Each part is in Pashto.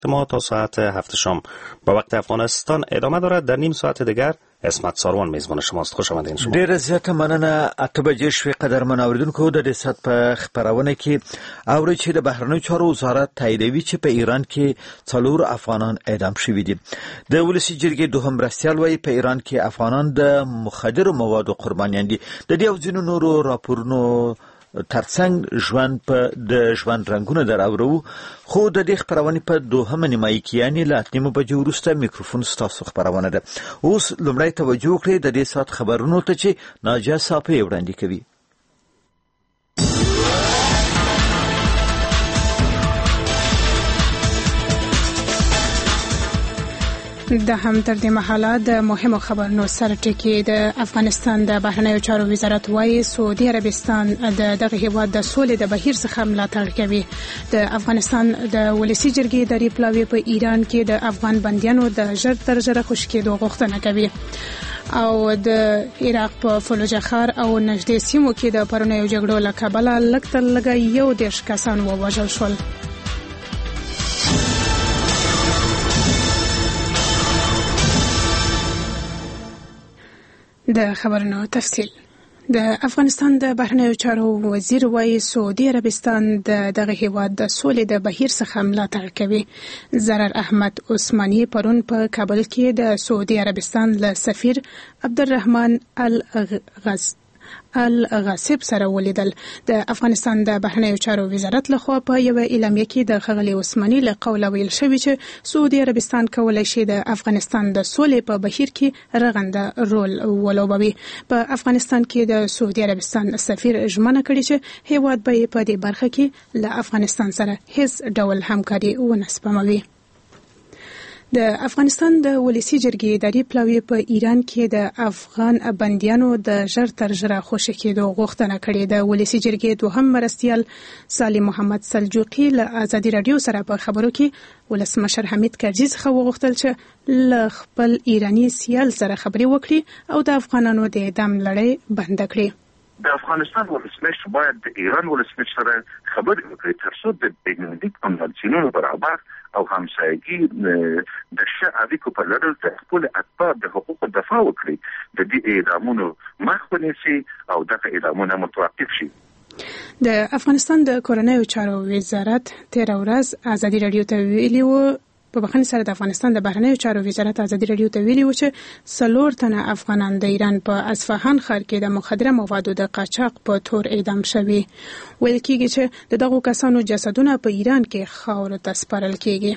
ما تا ساعت 7 شام با وقت افغانستان ادامه دارد. در نیم ساعت دیگر اسمت ساروان میزبان شماست. خوش آمدین شما. ډیره زیاته مننه. 8 بجې شوې قدرمن اوریدونکو، د دې ساعت په خبرونه کې اوري چې د بهرنیو چارو وزارت تاییدوي چې په ایران کې 4 افغانان اعدام شوي دي. د ولسي جرګې دوهم مرستیال وایي په ایران کې افغانان د مخدرو موادو قربانیان دي. د دې او ځینو نورو راپورونو ترڅنګ د ژوند رنګونه دراورو، خو د دې خبرونه په دوهمه نیمایي کې یعنی له 8 بجې وروسته میکروفون ستاسو خبرونه ده. اوس لومړی توجه کړئ د دې ساعت خبرونو ته چې ناجیه صافی وړاندې کوي. د هم تر دې مهاله د مهمو خبرونو سره ټکی. د افغانستان د بهرنیو چارو وزارت وايي سعودي عربستان دغه هیواد د سولې د بهیر څخه ملاتړ کوي. د افغانستان د ولسي جرګې اداري پلاوی په ایران کې د افغان بندیانو د ژر تر ژره خوشي کېدو غوښتنه کوي. او د عراق په فلوجه ښار او نږدې سیمو کې د پرونیو جګړو له کبله لږ تر لږه 11 کسان ووژل شول. د خبرونو تفصیل. د افغانستان د بهرنیو چارو وزیر وايي سعودي عربستان دغه هیواد د سولې د بهیر څخه ملاتړ کوي. ضرر احمد عثماني پرون په کابل کې د سعودي عربستان له سفیر عبدالرحمن الغاصب سره ولیدل. د افغانستان د بهرنیو چارو وزارت لخوا په یو اعلامیه کې د ښاغلي عثماني له قوله ویل شوی چې سعودي عربستان کولی شي د افغانستان د سولې په بهیر کې رغنده رول ولوبوي. په افغانستان کې د سعودي عربستان سفیر ژمنه کړې چې هیواد به په دې برخه کې له افغانستان سره هیڅ ډول همکاري ونه سپموي. د افغانستان د ولسي جرګې اداري پلاوی په ایران کې د افغان بندیانو د ژر تر ژره خوشي کېدو غوښتنه کړې. د ولسي جرګې دوهم مرستیال سالم محمد سلجوقي له ازادي رادیو سره په خبرو کې ولسمشر حمید کرزي څخه وغوښتل چې له خپل ایرانی سیال سره خبرې وکړي او د افغانانو د اعدام لړۍ بند کړي. د افغانستان ولسمشر باید د ایران ولسمشر سره خبرې وکړي ترڅو د بین‌المللي کنوانسیونونو برابر او همسایګي د ښه اړیکو په لرلو د خپل اتباع د حقوقو دفاع وکړي، د دې اعدامونو مخ ونیسي او دغه اعدامونه متوقف شي. د افغانستان د کورنیو چارو وزارت 13 ورځ ازادي رادیو ته ویلي و په بخښنې سره د افغانستان د بهرنیو چارو وزارت ازادي رادیو ته ویلي و چې 4 تنه افغانان د ایران په اصفهان ښار کې د مخدره موادو د قاچاق په تور اعدام شوي. ویل کېږي چې د دغو کسانو جسدونه په ایران کې خاورو ته سپارل کېږي.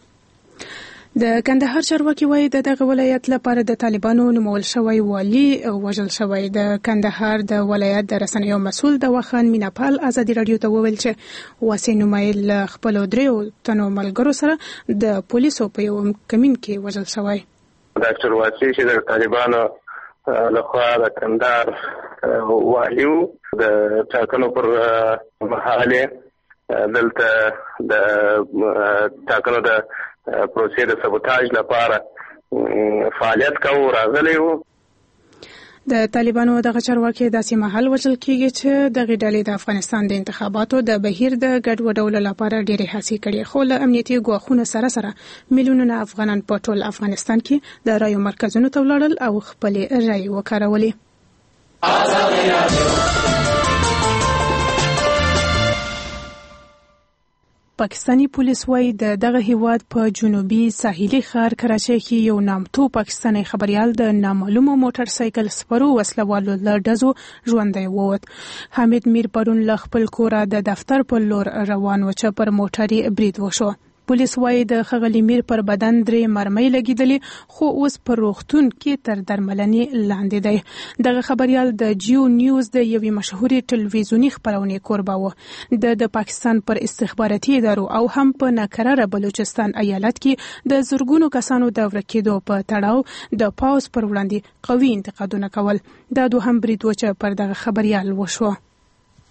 د کندهار چارواکي وایي د دغه ولایت لپاره د طالبانو نومول شوی والی وژل شوی. د کندهار د ولایت د رسنیو مسؤل د وخان میناپال ازادي رادیو ته وویل چې واسي نومایل له خپل 3 تنو ملګرو سره د پولیسو په یو کمین کې وژل شوی. ډاکټر واسي چې د طالبانو لخوا د کندهار والیو د ټاکنو پر مهاله دلته د ټاکنو د پروسې د سبوتاژ لپاره فعالیت کوي راغلی وو. د طالبانو دغه چارواکي داسې مهال وژل کېږي چې دغه ډلې د افغانستان د انتخاباتو د بهیر د ګډوډولو لپاره ډېرې هڅې کړې، خو له امنیتي ګواښونو سره میلیونونه افغانان په ټول افغانستان کې د رایو مرکزونو ته ولاړل او خپلې رایې وکارولې. پاکستانی پولیس وايي د دغه هیواد په جنوبي ساحلي ښار کراچۍ کې یو نامتو پاکستانی خبريال د نامعلومو موټر سایکل سپرو وسلوالو له ډزو ژوندی ووت. حمید میر پرون له خپل کوره د دفتر په لور روان و چې پر موټري برید وشو. پولیس وايي د ښاغلي میر پر بدن 3 مرمۍ لګیدلې، خو اوس پر روغتون کې تر درملنې لاندې دی. دغه خبريال د جیو نیوز د یوې مشهوري ټلویزیونی خبرونې کوربه و. د پاکستان پر استخباراتي ادارو او هم په ناکراره بلوچستان ایالت کې د زرګونو کسانو د ورکېدو په تړاو د پاوز پر وړاندې قوي انتقادونه کول. دا دوهم برید و چې پر دغه خبريال وشو.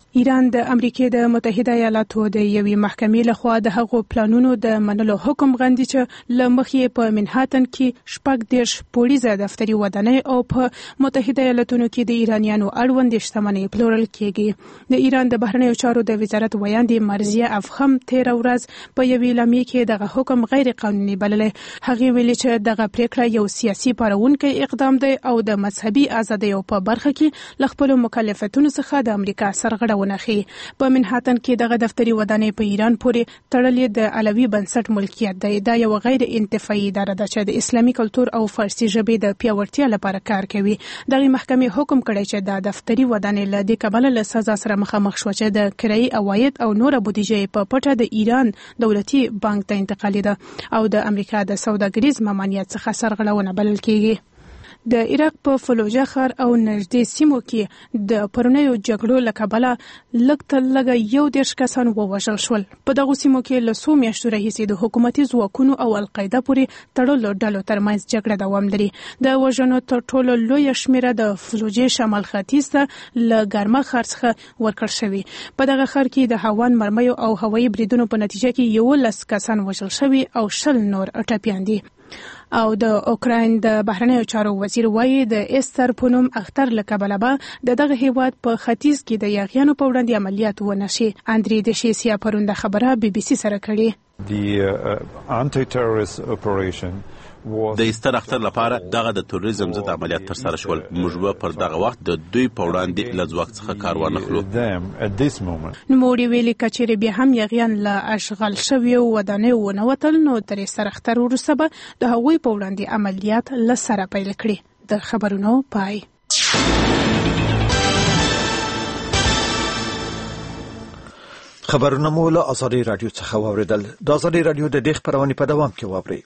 ایران د امریکای د متحده ایالاتو د یوې محکمې لخوا د هغو پلانونو د منلو حکم غندي چې لمخې په منهاتن کې 14 پولیسه دفتري ودانۍ او په متحده ایالاتونو کې د ایرانیانو اړوند شتمنۍ پلورل کیږي. د ایران د بهرنیو چارو د وزارت ویاندې مرضیه افخم 13 ورځ په یوې اعلامیه کې دغه حکم غیر قانوني بللی. هغه ویلي چې دغه پریکړه یو سیاسي پارونکی اقدام دی او د مذهبي ازادیو په برخه کې ل خپل مکلفیتونو څخه د امریکا سرغړونه ونخي. په منهاتن کې دغه دفتري ودانۍ په ایران پورې تړلې د علوي بنسټ ملکیت دی. دا یو غیر انتفاعي اداره ده چې د اسلامي کلتور او فارسي ژبې د پیاوړتیا لپاره کار کوي. دغه محکمې حکم کړی چې د دفتري ودانۍ له دې کبله له سزا سره مخامخ شو چې د کرایي عواید او نور بودیجه په پټه د ایران دولتي بانک ته انتقالي ده او د امریکا د سوداګریز ممانعت څخه سرغړونه بلل کیږي. د عراق په فلوجه ښار او نږدې سیمو کې د پرونیو جګړو له کبله لږ تر لږه 11 کسان ووژل شول. په دغو سیمو کې له څو میاشتو راهیسې د حکومتي ځواکونو او القاعده پورې تړلو ډلو ترمنځ جګړه دوام لري. د وژنو تر ټولو لویه شمیره د فلوجې شمال ختیځ ته له ګرمه ښار څخه ورکړل شوې. په دغه ښار کې د هوان مرمیو او هوایي بریدونو په نتیجه کې 11 کسان وژل شوي او 20 نور ټپیان دي. او د اوکراین د بهرنیو چارو وزیر وایي د استر پونوم اختر لکبله به دغه هیواد په ختیځ کې د یاغیانو په وړاندې عملیات ونشي. اندری دشیسیا پرونده خبره بي بي سي سره کړي. The anti-terrorist operation د ایستر اختر لپاره دغه د تروریزم ضد عملیات تر سره شول. موږ پر دغه وخت د دوی په وړاندې له ځواک څخه کار وانخلو. نوموړي ویلي کچېرې بیا هم یاغیان له اشغال شویو ودانیو ونوتل نو تر ایستر اختر وروسته به د هغوی په وړاندې عملیات له سره پیل کړي. د خبرونو پای. خبرونه مو له آزادي رادیو څخه واوریدل. د آزادي رادیو د دې خبرونه په دوام کې واورئ.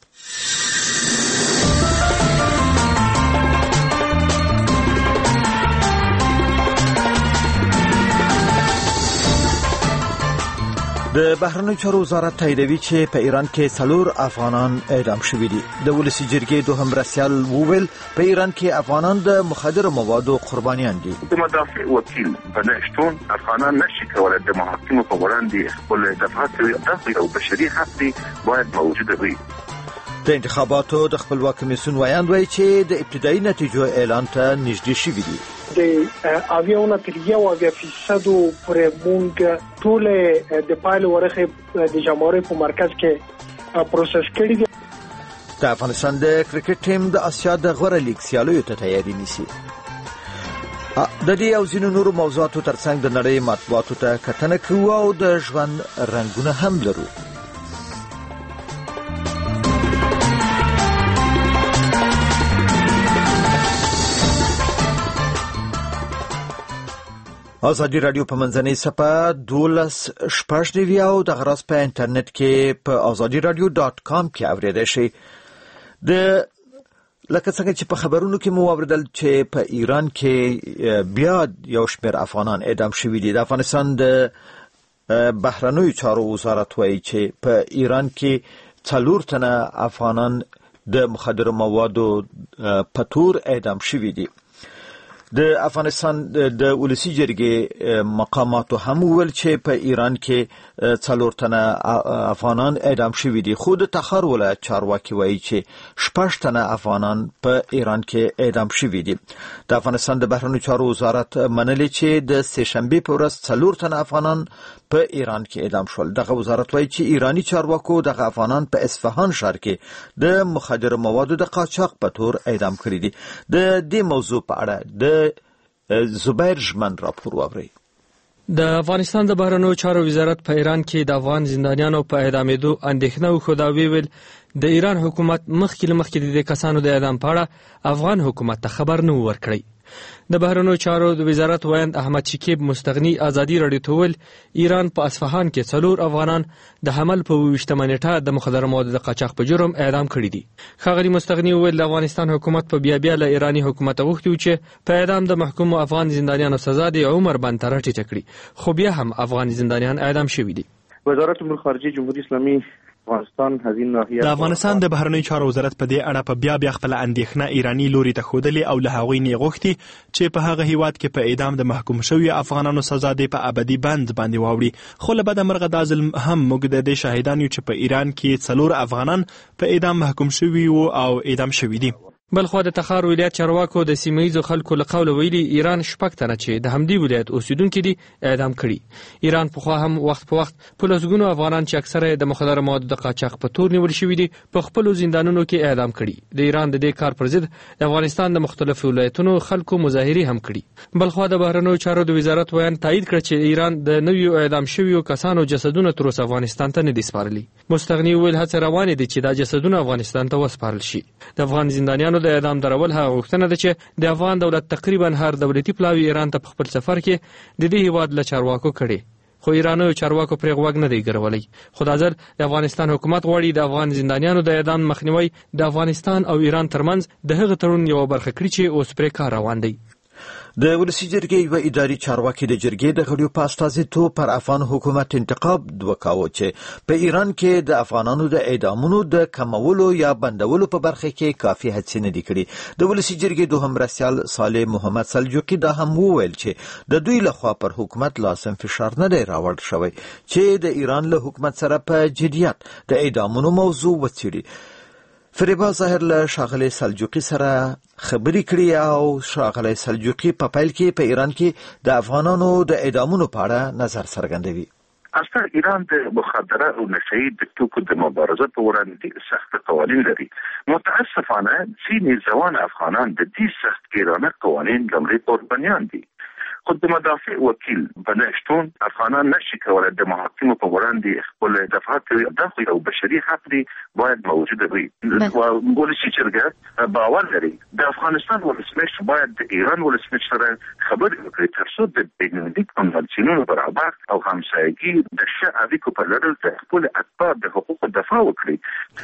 د بهرنیو چارو وزارت تاییدوي چې په ایران کې 4 افغانان اعدام شوي دي. د ولسي جرګې دوهم مرستیال وویل په ایران کې افغانان د مخدرو موادو قربانیان دي. د مدافع وکیل په نشتون افغانان نشي کولای د محاکمو په وړاندې خپل دفاع کوي او بشري حق دی باید موجود وي. د انتخاباتو د خپلواک کمیسیون ویاند وایي چې د ابتدایي نتیجو اعلان ته نږدې شوي دي. د اویاونه تر 1% پورې مونږ ټول د پایلو ورخه د جمهوریت په مرکز کې پروسس کړی دي. د افغانستان د کرکټ ټیم د اسیا د غوره لیګ سیالیو ته تیاری نیسي. د دې او ځینو نورو موضوعاتو ترڅنګ د نړۍ مطبوعاتو ته کتنه کوو او د ژوند رنگونه هم لرو. آزادي رادیو په منځنۍ صفحه 12 او د غراس په انټرنیټ کې په azadiradio.com کې اوریدل شي. د لکه څنګه چې په خبرونو کې مو اوریدل چې په ایران کې بیا یو شمېر افغانان اعدام شوي دي. د افغانستان د بهرنیو چارو وزارت وایي چې په ایران کې 4 تنه افغانان د مخدرو موادو په تور اعدام شوي دي. د افغانستان د ولسي جرګې مقاماتو هم ویل چې په ایران کې 4 تنه افغانان اعدام شوي دي. خو د تخار ولایت چارواکي وایي چې 6 تنه افغانان په ایران کې اعدام شوي دي. د افغانستان د بهرنیو چارو وزارت منلي چې د سه‌شنبه په ورځ 4 تنه افغانان په ایران کې اعدام شول. دغه وزارت وایي چې ایرانی چارواکو دغه افغانان په اصفهان ښار کې د مخدرو موادو د قاچاق په تور اعدام کړي دي. د دې موضوع په اړه د زبیر ژمن راپور واورئ. د افغانستان د بهرنیو چارو وزارت په ایران کې د افغان زندانیانو په اعدامېدو اندېښنه وښوده. ویل د ایران حکومت مخکې د کسانو د اعدام په اړه افغان حکومت ته خبر نه ورکړی. د بهرنیو چارو د وزارت ویاند احمد شکیب مستغنی آزادي رادیو ته ویل ایران په اصفهان کې 4 افغانان د حمل په 20 نیټه د مخدرو موادو د قاچاق په جرم اعدام کړي دي. ښاغلي مستغنی ویل د افغانستان حکومت په بیا له ایرانی حکومت غوښتي چې په اعدام د محکوم افغان زندانیانو سزا د عمر بند تر ټیټه کړي. خو بیا هم افغان زندانیان اعدام شوي دي. وزارت امور خارجه جمهوری اسلامی د افغانستان د بهرنیو چارو وزارت په دې اړه په بیا خپل اندېښنه ایرانی لوري ته ښودلې او له هغوی نه غوښتي چې په هغه هیواد کې په اعدام د محکوم شوي افغانانو سزا دې په ابدي بند باندې واوړي. خو له بده مرغه دا ظلم هم موږ د دې شاهدان یو چې په ایران کې 4 افغانان په اعدام محکوم شوي او اعدام شوي دي. بلخو د تخار ولایت چارواکو د سیمه‌یزو خلکو له قوله ویلي ایران 6 تنه چې د همدې ولایت اوسیدونکو دي اعدام کړي. ایران په خوا هم وخت په وخت په لسګونو افغانان چې اکثره د مخدره موادو د قاچاق په تور نیول شوي دي په خپل زندانونو کې اعدام کړي. د ایران د دې کار پر ضد د افغانستان د مختلفو ولایتونو خلکو مظاهرې هم کړي. بلخو د بهرنیو چارو د وزارت ویان تایید کړ چې ایران د نویو اعدام شویو کسانو جسدونه تر اوسه افغانستان ته نه دي سپارلي. مستغنی ویل هڅه روانه دي چې دا جسدونه افغانستان ته وسپارل شي. د افغان زندانیانو د اعدام درول غوښتنه ده چې د افغان دولت تقریبا هر دولتي پلاوی ایران ته په خپل سفر کې د دې هیواد له چارواکو کړي. خو ایرانو چارواکو پرې غوږ نه دی ګرولای. خو دا ځل د افغانستان حکومت غواړي د افغان زندانیانو د اعدام مخنیوي د افغانستان او ایران ترمنځ د هغه تړون یو برخه کړي چې اوس پرې کار روان دی. د ولسی جرګې یو اداري چارواکي د جرګې د غړو په استازیتوب پر افغان حکومت انتقاد وکاوه چې په ایران کې د افغانانو د اعدامونو د کمولو یا بندولو په برخه کې کافي هڅې نه دي کړې. د ولسی جرګې دوهم رئیس صالح محمد سلجوقي دا هم وویل چې د دوی لخوا پر حکومت لازم فشار نه دی راوړل شوی چې د ایران له حکومت سره په جدیت د اعدامونو موضوع وڅېړي. فریبا ظاهر له شاغلی سلجوقي سره خبرې کړې او شاغلی سلجوقي په پیل کې په ایران کې د افغانانو د اعدامونو په اړه نظر څرګندوي. اصلا ایران د مخدره او نشئی د توکو د مبارزه په وړاندې سخت قوانین لري. متاسفانه ځینې ځوان افغانان د دې سخت ګیرانه قوانین لمړی قربانیان دي. خود د مدافع وکیل بنشتون افغانان نشي کولای د محاکمو په وړاندې خپل دفاع کوي. دا خو یو بشري حق دی باید موجود وي. ولسی جرګه باور لري د افغانستان ولسمشر باید د ایران ولسمشر سره خبرې وکړي ترڅو د بین‌المللي کنوانسیونونو برابر او همسایګي د ښه اړیکو په لرلو د خپل اتباع د حقوقو دفاع وکړي.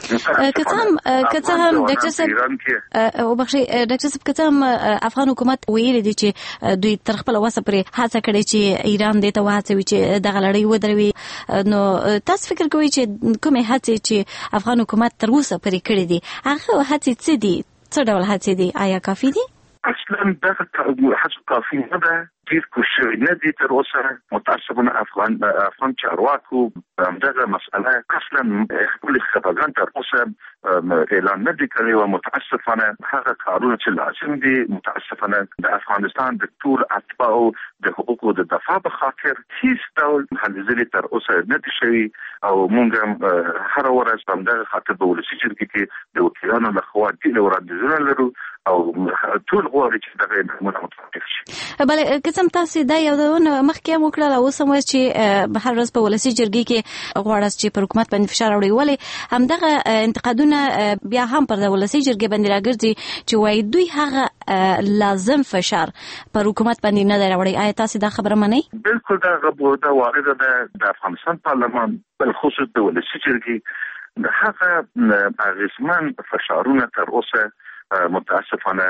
کته هم ډاکټر صاحب او بخشي ډاکټر صاحب کته هم افغان حکومت ویلي دي چې دوی تر خپل واسه پرې هڅه کړې چې ایران دې ته وهڅوي چې دغه لړۍ ودروي. نو تاسو فکر کوئ چې کومه هڅه چې افغان حکومت تر اوسه پرې کړې دي هغه هڅې څه دي؟ څه ډول هڅې دي؟ آیا کافي دي؟ اصلا دغه هڅه کافي نه ده. ډیر کوشش نه دي تر اوسه. متاسفانه افغان چارواکو دغه مسأله اصلا خپل خبرګان تر اوسه اعلان نه دي کړی او متاسفانه هغه کارونه چې لازم دي متاسفانه د افغانستان د ټول اتباع د حقوقو د دفاع په خاطر هیڅ ډول هلې تر اوسه نه دي شوي او موږ هر ورځ په دغه خاطر په ولسی جرګې کې د وکیلانو لخوا د وړاندیزونه لرو او ټول غواړي چې دغه متوقف شي. بله قسم تاسو دا یو مخکې وکړل او سم وایي چې هر ورځ په ولسی جرګې کې غواړي چې پر حکومت باندې فشار راوړي. ولې همدغه انتقادونه بیا هم پر ولسی جرګې باندې راګرځي چې وایي دوی هغه لازم فشار پر حکومت باندې نه راوړي. آیا تاسو دا خبره منئ؟ بالکل دا وارده ده. د افغانستان پارلمان بالخصوص د ولسی جرګې هغه اغیزمن فشارونه تر اوسه متاسفانه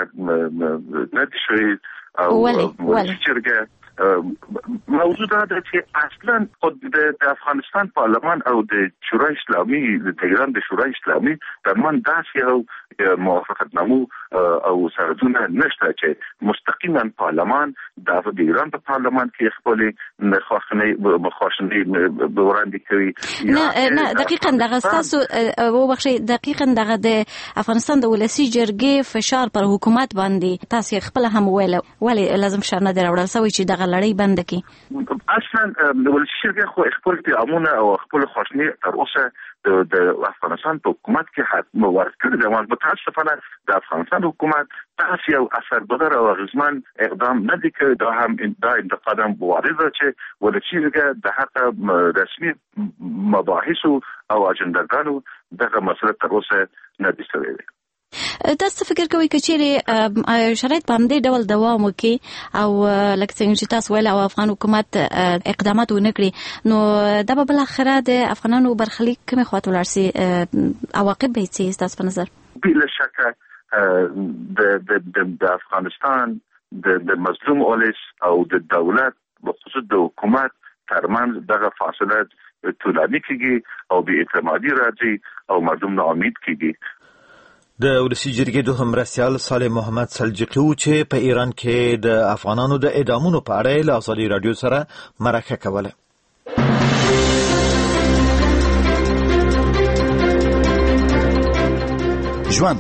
نه دي شوي او ولسی جرګه موضوع دا ده چې اصلا خود د افغانستان پارلمان او د شورای اسلامي د ایران د شورای اسلامي ترمن داسې یو موافقتنامه او سردونه نشته چې مستقیما پارلمان د ایران په پارلمان کې خپل مخاصمې وړاندې کوي. نه دقیقاً دغه تاسو وبخښئ دقیقاً دغه د افغانستان د ولسی جرګې فشار پر حکومت باندې تاسو خپل هم ولې لازم فشار نه راوړل سوی چې دغه لړۍ بند کړي؟ اصلا د ولسی جرګې خو خپل پیغامونه او خپل خوښنې تر اوسه د افغانستان په حکومت کې حتم ورکړي دي. متاسفانه د افغانستان حکومت تاسو یو اثرگذار او اغیزمن اقدام نه دی کړی. دا هم دا انتقاد هم وارد ده چې ولسی جرګه د حق رسمي مباحث او اجنداګانو دغه مسله تر اوسه نه دي شوی. تاسو فکر کوئ چې شرایط په همدې ډول دوام وکړي او لکه څنګه چې تاسو ویل او افغان حکومت اقدامات ونه کړي نو دا به بالاخره د افغانانو برخلیک کومې خواته ولاړ شي؟ عواقب به څه ستاسو په نظر؟ بلا شکه د افغانستان د مظلوم ولس او د دولت بخصوص د حکومت ترمنځ دغه فاصله طولاني کیږي او بې اعتمادي راځي او مردم ناامید کیږي. د ولسی جرګې دوهم مرستیال صالح محمد سلجقي چې په ایران کې د افغانانو د اعدامونو په اړه له ازادي رادیو سره مرکه کوله. ژوند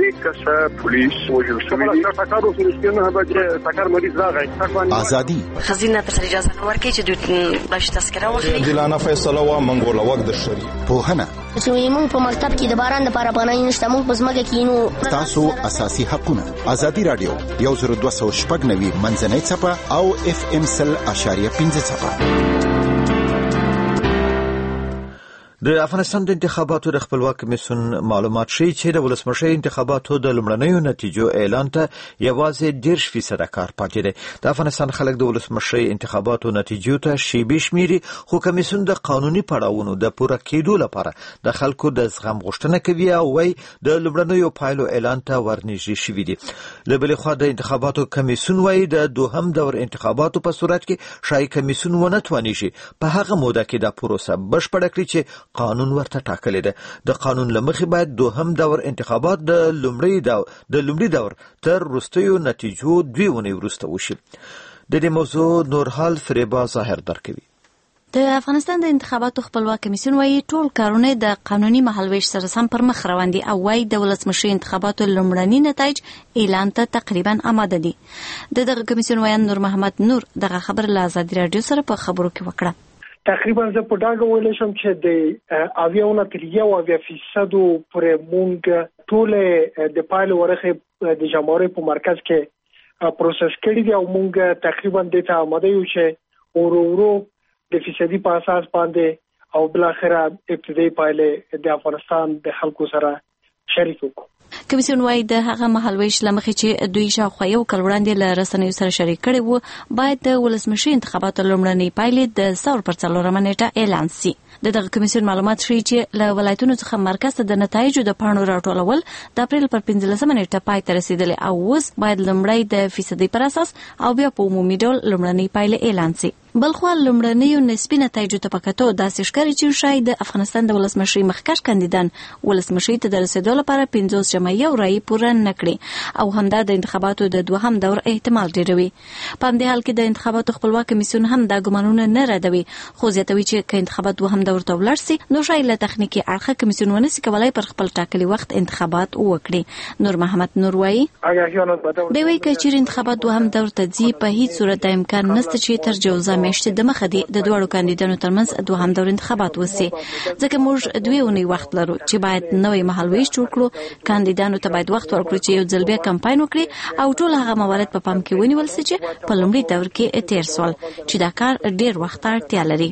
ازادي خزینه تر اجازه نه ورکړي چې دوی باش تذکره واخلي. دلانه فیصله وا منګوله وخت د شری پوهنه چې موږ په مکتب کې د باران لپاره پناه نشته، موږ په ځمکه کې نو تاسو اساسي حقونه. ازادي رادیو 102.9 منځنۍ څپه او FM 100.5 څپه. د افغانستان د انتخاباتو د خپلواک کمیسیون معلومات ښیي چې د ولسمشر انتخاباتو د لومړنیو نتیجو اعلان ته یوازې 10% کار پاتې دی. د افغانستان خلک د ولسمشر انتخاباتو نتیجو ته شیبې شمیري، خو کمیسیون د قانوني پړاوونو د پوره کېدو لپاره د خلکو د زغم غوښتنه کوي او وايي د لومړنیو پایلو اعلان ته ورنږدې شوي دي. له بلې خوا د انتخاباتو کمیسیون وايي د دوهم دور انتخاباتو په صورت کې شایي کمیسیون ونه توانیږي په هغه موده کې د پروسه بشپړه کړي چې قانون ورته ټاکلی دی. د قانون له مخې باید دوهم دور انتخابات د لومړي دور تر وروستیو نتیجو 2 اونۍ وروسته وشي. د دې موضوع نور حال فریبا ظاهر درکوي. د افغانستان د انتخاباتو خپلواک کمیسیون وايي ټول کارونه د قانوني مهالویش سره سم پر مخ روان دي او وايي د ولسمشر انتخاباتو لومړني نتایج اعلان ته تقریبا آماده دي. دغه کمیسیون وایي نور محمد نور دغه خبر له ازادي رادیو سره په خبرو کې وکړه. تقریبا زه په ډاګه ویلی شم چې د 80% پورې مونږ ټول د پایلو ورخې د جمهوریت په مرکز کې پروسس کړي دي او مونږ تقریبا د ته آماده یو چې ورو د فیصدي په اساس باندې او بل اخره ابتدایي پایلې د افغانستان د خلکو سره شریک وکړو. کمیسیون وايي د هغه مهالویش لمخې چې دوی شاوخوا یو کال وړاندې له رسنیو سره شریک کړي وو باید د ولسمشر انتخاباتو لومړنۍ پایلې د 4 نیټه اعلان شي. دغه کمیسیون معلومات ښیي چې له ولایتونو څخه مرکز ته د نتایجو د پاڼو راټولول د اپریل پر 15 نیټه پای ته رسیدلی او اوس باید لومړی د فیصدي پر اساس او بیا په عمومي ډول لومړنۍ پایلې اعلان شي. بلخو لومړنیو نسبی نتایجو ته پکاتو داسې ښکاري چې شاید د افغانستان د ولسمشر مخکښ کاندیدان ولسمشر ته د رسیدو لپاره 50 رای پوره نکړي او همدا د انتخاباتو د دوهم دور احتمال ډیروي. په همدې حال کې د انتخاباتو خپلواک کمیسیون هم دا ګمانونه نه ردوي، خو زیاتوي چې که انتخابات دوهم دور ته ولاړ سي نو شاید له تخنیکي اړخه کمیسیون ونسي کولای پر خپل ټاکلي وخت انتخابات وکړي. نور محمد نور وايي دی وايي چې چیرې انتخابات دوهم دور ته ځي په هیڅ صورت د امکان نشته چې تر جوزا میاشتې د مخه دي د دوړو کاندیدانو ترمنځ دوهم دور انتخابات وسي، ځکه موږ 2 اونۍ وخت لرو چې باید نوې مهالویش جوړ کړو. کاندیدانو ته باید وخت ورکړو چې یو ځل بیا کمپاین وکړي او ټول هغه موارد په پام کې ونیول شي چې په لومړي دور کې تیر سول چې دا کار ډیر وخت اړتیا لري.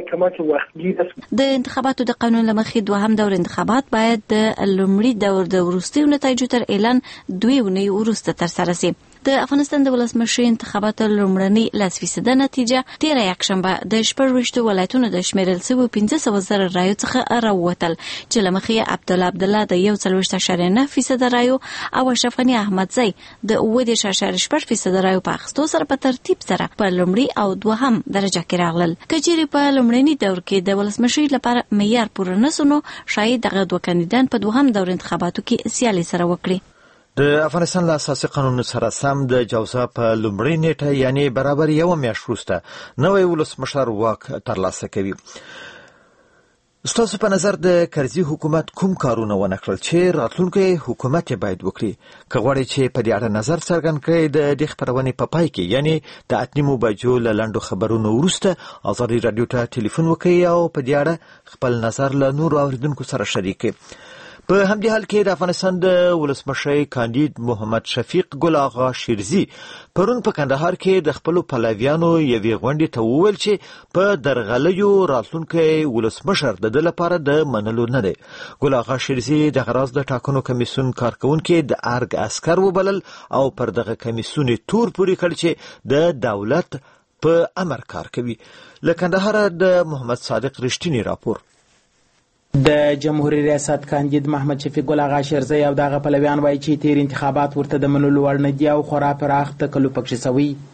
د انتخاباتو د قانون لمخې دوهم دور انتخابات باید د لومړي دور د وروستیو نتایجو تر اعلان 2 اونۍ وروسته ترسره شي. د افغانستان د ولسمشر انتخاباتو لومړنۍ 10% نتیجه 13 یکشنبه د 14 ولایتونو د شمیرل شویو 15,000 رایو څخه راووتل چې لمخې عبدالله د 1.9% رایو او اشرف غنی احمدزی د 9.8% رایو په اخیستو سره په ترتیب سره په لومړي او دوهم درجه کې راغلل. کچېرې په لومړني دور کې د ولسمشر لپاره معیار پوره نسونو شاید دغه دوه کاندیدان په دوهم دور انتخاباتو کې سیالي سره وکړي. د افغانستان له اساسي قانون سره سم د جوزا په لومړۍ نیټه یعنی برابر یو میاشت وروسته نوی ولسمشر واک ترلاسه کوي. ستاسو په نظر د کرزي حکومت کوم کارونه ونه کړل چې راتلونکی حکومت باید وکړي؟ که غواړئ چې په دې اړه نظر څرګند کړئ د دې خپرونې په پای کې یعنی د 8 بجو له لنډو خبرونو وروسته ازادي رادیو ته ټلیفون وکړئ او په دې اړه خپل نظر له نورو اوریدونکو سره شریک کړئ. په همدې حال کې د افغانستان د ولسمشر کاندید محمد شفیق ګل آغا شیرزي پرون په کندهار کې د خپل پلویانو یوې غونډې ته وویل چې په درغلیو راتلونکی ولسمشر د لپاره د منلو نه دی. ګل آغا شیرزي د غراز د ټاکنو کمیسیون کارکونکو د ارګ عسكر وبلل او پر دغه کمیسیون تور پوري کړ چې د دولت په امر کار کوي. له کندهار د محمد صادق رښتینی راپور. د جمهوریت ریاست کاندید محمد شفیق ګل آغا شیرزی او دغه پلویان وایي چې تیر انتخابات ورته د منلو وړ نه دي او خورا پراخ تکلف پکښې شوی.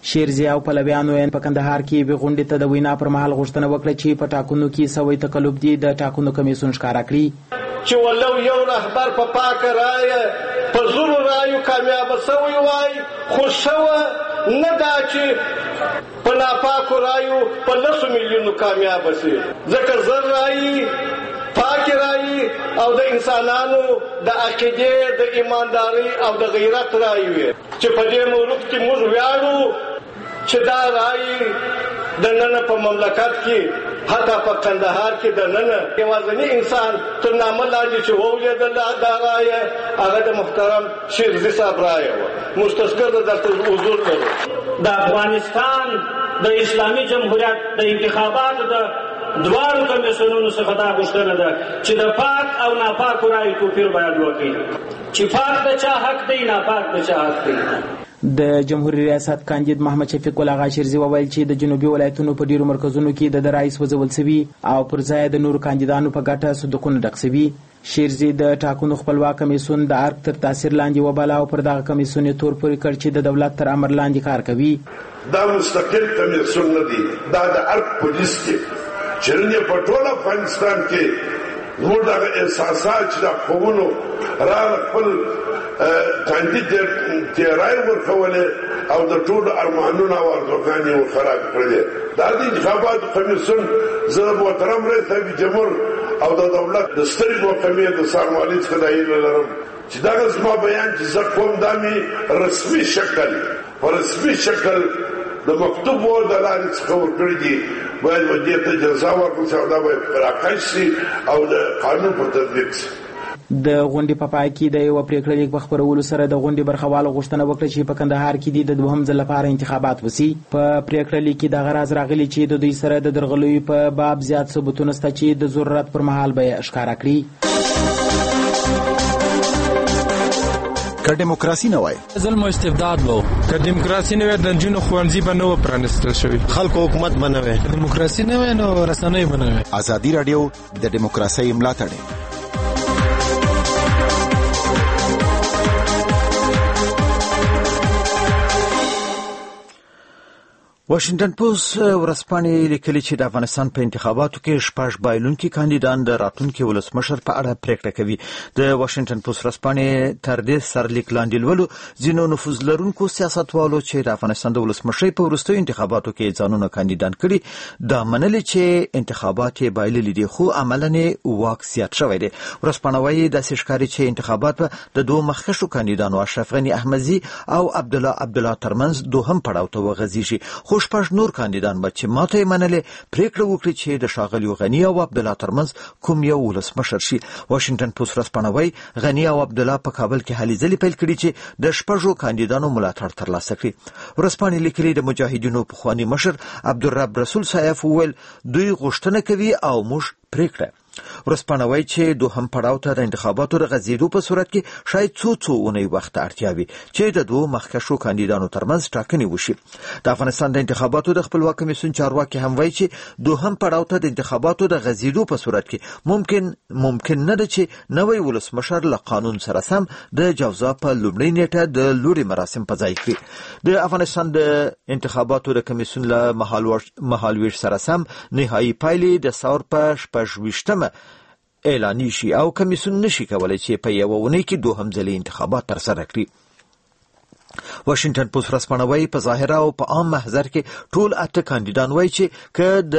شیرزی او پلویانو په کندهار کې به غونډې ته د وینا پر مهال غوښتنه وکړه چې په ټاکنو کې سوي تقلب دي د ټاکنو کمیسیون ښکارا کړی چې ولو یو رهبر په پاکه رایه په زورو رایو کامیاب سوی وای خو شوه نه دا چې په ناپاکو رایو په 10 میلیونو کامیاب شي ځکه زر رایي پاکه رایي او د انسانانو د عقیدې د ایمانداري او د غیرت رایي وي چې په دې مورد کې موږ ویاړو چې دا رایي د نن په مملکت کې حتی په کندهار کې د نن یوازینی انسان تر نامه لاندې چې وولیدل دا رایه هغه د محترم شیرزي صاحب رایه وه موږ تذکر درته حضور لرو د افغانستان د اسلامي جمهوریت د انتخاباتو د دواړو کمیسیونونو څخه دا غوښتنه ده چې د پاک او ناپاک رایو توپیر باید وکړي چې پاک د چا حق دی ناپاک د چا حق دی د جمهوریت ریاست کاندید محمد شفیق ګل اغا شیرزي وویل چې د جنوبي ولایتونو په ډیرو مرکزونو کې د رئیس وزول سوي او پر ځای د نورو کاندیدانو په ګټه صندوقونه ډک سوي شیرزي د ټاکنو خپلواک کمیسیون د ارګ تر تاثیر لاندې وباله او پر دغه کمیسیون تور پورې کړ چې د دولت تر امر لاندې کار کوي دا مستقل کمیسیون نه دی دا د ارګ پولیس کې چرنه په ټول افغانستان کې نور دغه احساسات چې د قومونو را خپل کاندید ته رای ورکولې او د ټول ارمانونو او ارزوګانې یې خراب کړې دا د انتخاباتو کمیسیون زه محترم رئیس جمهور او د دولت د سترې محکمې د سرمالي څخه د هیله لرم چې دغه زما بیان چې زه کوم دا مې رسمي شکل په رسمي شکل د مکتوب و د لارې څخه ورکړي دي باید دې ته جزا ورکړل شي او دا باید راکش شي او د قانون په تطبیق شي د غونډې په پای کې د یو پریکړه لیک په خپرولو سره د غونډې برخوالو غوښتنه وکړه چې په کندهار کې د دوهم ځل لپاره انتخابات وشي په پریکړه لیک کې د غراز راغلي چې د دوی سره د درغلیو په باب زیات ثبوتونه شته چې د ضرورت پر مهال به ښکارا کړي که دیموکراسي نه وای ظلم او استبداد وو که دیموکراسي نه وای د جنونو خوانځي به نه پرانستل شوی خلکو حکومت به نه وای دیموکراسي نه وای نو رسنۍ به نه وای ازادي رادیو د دیموکراسي ملاتړ واشنگټن پوسټ ورځپاڼې لیکلي چې د افغانستان په انتخاباتو کې شپږ بایلونکي کاندیدان د راتلونکي ولسمشر په اړه پریکړه کوي د واشنگټن پوسټ ورځپاڼې تر دې سرلیک لاندې لولو ځینو نفوذ لرونکو سیاستوالو چې د افغانستان د ولسمشر په وروستیو انتخاباتو کې ځانونه کاندیدان کړي دا منلي چې انتخابات یې بایللي دي خو عملاً واک زیات شوی دی ورځپاڼه وايي داسې ښکاري چې انتخابات د دوه مخکښو کاندیدانو اشرف غني احمدزي او عبدالله ترمنځ دوهم پړاو ته وغځیږي خو شپږ نور کاندیدان به چې ماته یې منلې پریکړه وکړي چې د ښاغلیو غني او عبدالله ترمنځ کوم یو ولسمشر شي واشنګټن پوسټ ورځپاڼه وايي غني او عبدالله په کابل کې هلې ځلې پیل کړي چې د شپږو کاندیدانو ملاتړ ترلاسه کړي ورځپاڼې لیکلي د مجاهدینو پخواني مشر عبدالرب رسول صاحب وویل دوی غوښتنه کوي او موږ پریکړه ورځپاڼه وايي چې دوهم پړاو ته د انتخاباتو د غځېدو په صورت کې شاید څو اونۍ وخت اړتیا وي چې د دوه مخکښو کاندیدانو ترمنځ ټاکنې وشي د افغانستان د انتخاباتو د خپلواک کمیسیون چارواکي هم وایي چې دوهم پړاو ته د انتخاباتو د غځېدو په صورت کې ممکن نه ده چې نوی ولسمشر له قانون سره سم د جوزا په لومړۍ نیټه د لوړې مراسم په ځای کړي د افغانستان د انتخاباتو د کمیسیون له مهالویش سره سم نهایي پایلې د ثور په 26 اعلاني شي او کمیسیون نشي کولای چې په یوه اونۍ کې دوهم ځلې انتخابات ترسره کړي واشنګټن پوسټ ورځپاڼه وايي په ظاهره او په عام محضر کې ټول 8 کاندیدان وايي چې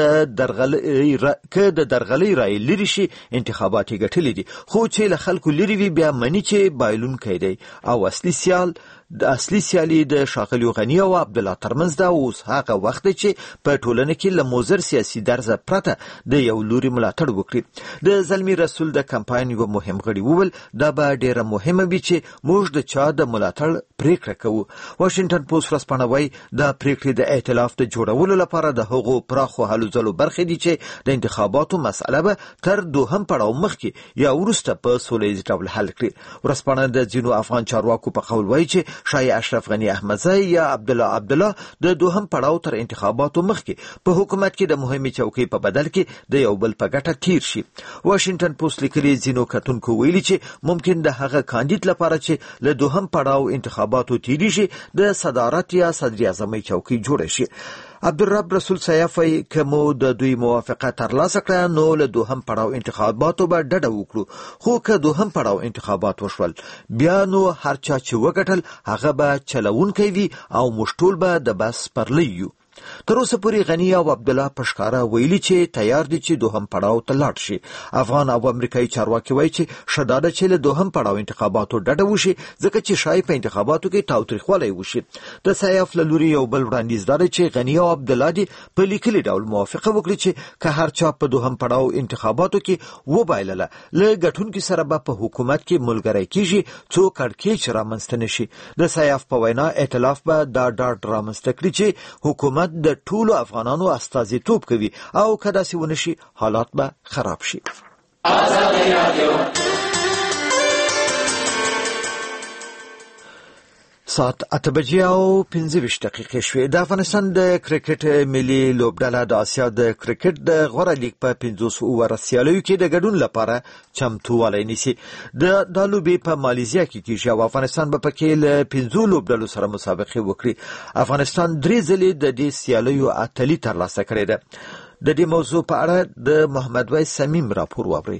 که د درغلۍ رای لري شي انتخابات یې ګټلي دي خو چې له خلکو لري وي بیا مني چې بایلونکی دی او اصلي سیالي د ښاغلیو غني او عبدالله ترمنځ ده اوس هغه وخت چې په ټولنه کې له موزر سیاسي درزه پرته د یو لوري ملاتړ وکړي د زلمي رسول د کمپاین یو مهم غړي وویل دا به ډیره مهمه وي چې موږ د چا د ملاتړ پریکړه کوو واشنګټن پوسټ ورځپاڼه وايي دا پریکړې د ائتلاف د جوړولو لپاره د هغو پراخو هلو ځلو برخې دي چې د انتخاباتو مسأله به تر دوهم پړاو مخکې یا وروسته په سوله ییز ډول حل کړي ورځپاڼه د ځینو افغان چارواکو په قول وايي چې شای اشرف غنی احمدزی یا عبدالله د دوهم پړاو تر انتخاباتو مخکې په حکومت کې د مهمې چوکۍ په بدل کې د یو بل په ګټه تیر شي. واشنگټن پوسټ لیکلي ځینو کتونکو ویلي چې ممکن د هغه کاندید لپاره چې له دوهم پړاو انتخاباتو تیری شي د صدارت یا صدر اعظمۍ چوکۍ جوړه شي. عبدالرب رسول سیافی که مو د دوی موافقه ترلاسه کړه نو له دوهم پړاو انتخاباتو به ډډه وکړو، خو که دوهم پړاو انتخابات وشول بیا نو هر چا چې وګټل هغه به چلوونکی وي او موږ ټول به د بس پرلی یو. تر اوسه پورې غنی او عبدالله په ښکاره ویلي چې تیار دي چې دوهم پړاو ته لاړ شي. افغان او امریکایي چارواکي وایي چې ښه ده چې له دوهم پړاو انتخاباتو ډډه وشي ځکه چې شاید په انتخاباتو کې تاوتریخوالی وشي. د سیاف له لوري یو بل وړاندیز دا دی چې غنی او عبدالله دي په لیکلي ډول موافقه وکړي چې که هر چا په دوهم پړاو انتخاباتو کې وبایلله له ګټونکي سره به په حکومت کې ملګری کیږي څو کړکېچ رامنځته نه شي. د سیاف په وینا ائتلاف به دا ډاډ رامنځته کړي چې حکومت د ټولو افغانانو استازیتوب کوي او که داسې ونه شي حالات به خراب شي. ساعت 8:25 شوې. د افغانستان د کرکټ ملي لوبډله د آسیا د کرکټ د غوره لیګ په 500 سیالیو کې د ګډون لپاره چمتووالی نیسي. د لوبې په مالیزیا کې کیږي او افغانستان به پکې له 5 لوبډلو سره مسابقه وکړي. افغانستان 3 ځلې د دې سیالیو اتلي ترلاسه کړې ده. د دې موضوع په اړه د محمد وای سمیم راپور واورئ.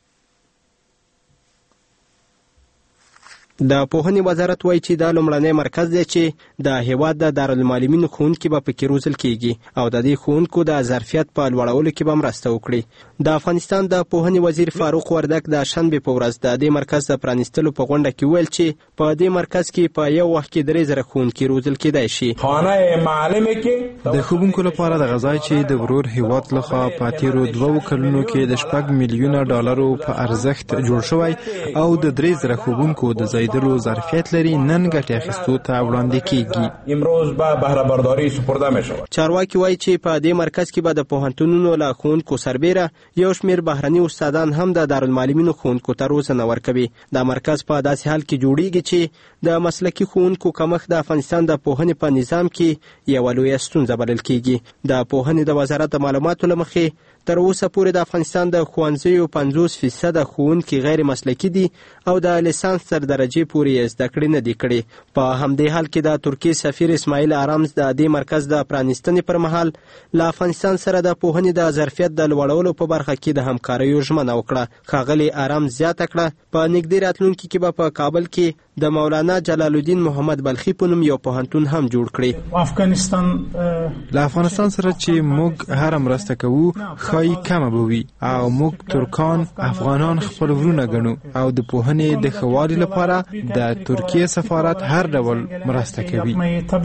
د پوهنې وزارت وایي چې دا لومړنی مرکز دی چې د هیواد د دارالمعلمین ښوونکي به پکې روزل کیږي او د دې ښوونکو د ظرفیت په لوړولو کې به مرسته وکړي. د افغانستان د پوهنې وزیر فاروق وردک د شنبې په ورځ د دې مرکز د پرانیستلو په غونډه کې ویل چې په دې مرکز کې په یو وخت کې 3000 ښوونکي روزل کېدای شي. د ښوونکو لپاره د غذای چې د ورور هیواد لخوا په تیرو 2 کلونو کې د 4 میلیونه ډالرو په ارزښت جوړ شوی او د 3000 ښوونکو د دلو ظرفیت لري نن ګټه اخیستو ته وړاندې کیږي. امروز به بهره برداری سپرده میشود. چارواکي وایي چې په دې مرکز کې به د پوهنتونونو له ښوونکو سربیره یو شمېر بهرني استادان هم د دارالمعلمینو ښوونکو ته روزنه ورکوي. دا مرکز په داسې حال کې جوړیږي چې د مسلکي ښوونکو کمښت د افغانستان د پوهنې په نظام کې یوه لویه ستونزه بلل کیږي. د پوهنې د وزارت د معلوماتو له مخې تر اوسه پورې د افغانستان د ښوونځیو 50% ښوونکي غیر مسلکي دي او د لیسانس تر درجې پورې زده کړې نه دي کړې. په همدې حال کې د ترکیې سفیر اسماعیل آرامز د دې مرکز د پرانیستنې پر مهال له افغانستان سره د پوهنې د ظرفیت د لوړولو په برخه کې د همکاریو ژمنه وکړه. ښاغلي آرامز زیاته کړه په نږدې راتلونکي کې به په کابل کې د مولانا جلال الدین محمد بلخي په نوم یو پوهنتون هم جوړ کړي. له افغانستان سره چې موږ هر مرسته کوو خای کمه بوي او موږ ترکان افغانان خپل ورونه ګڼو او د پوهنې د ښوالي لپاره د ترکیې سفارت هر ډول مرسته کوي.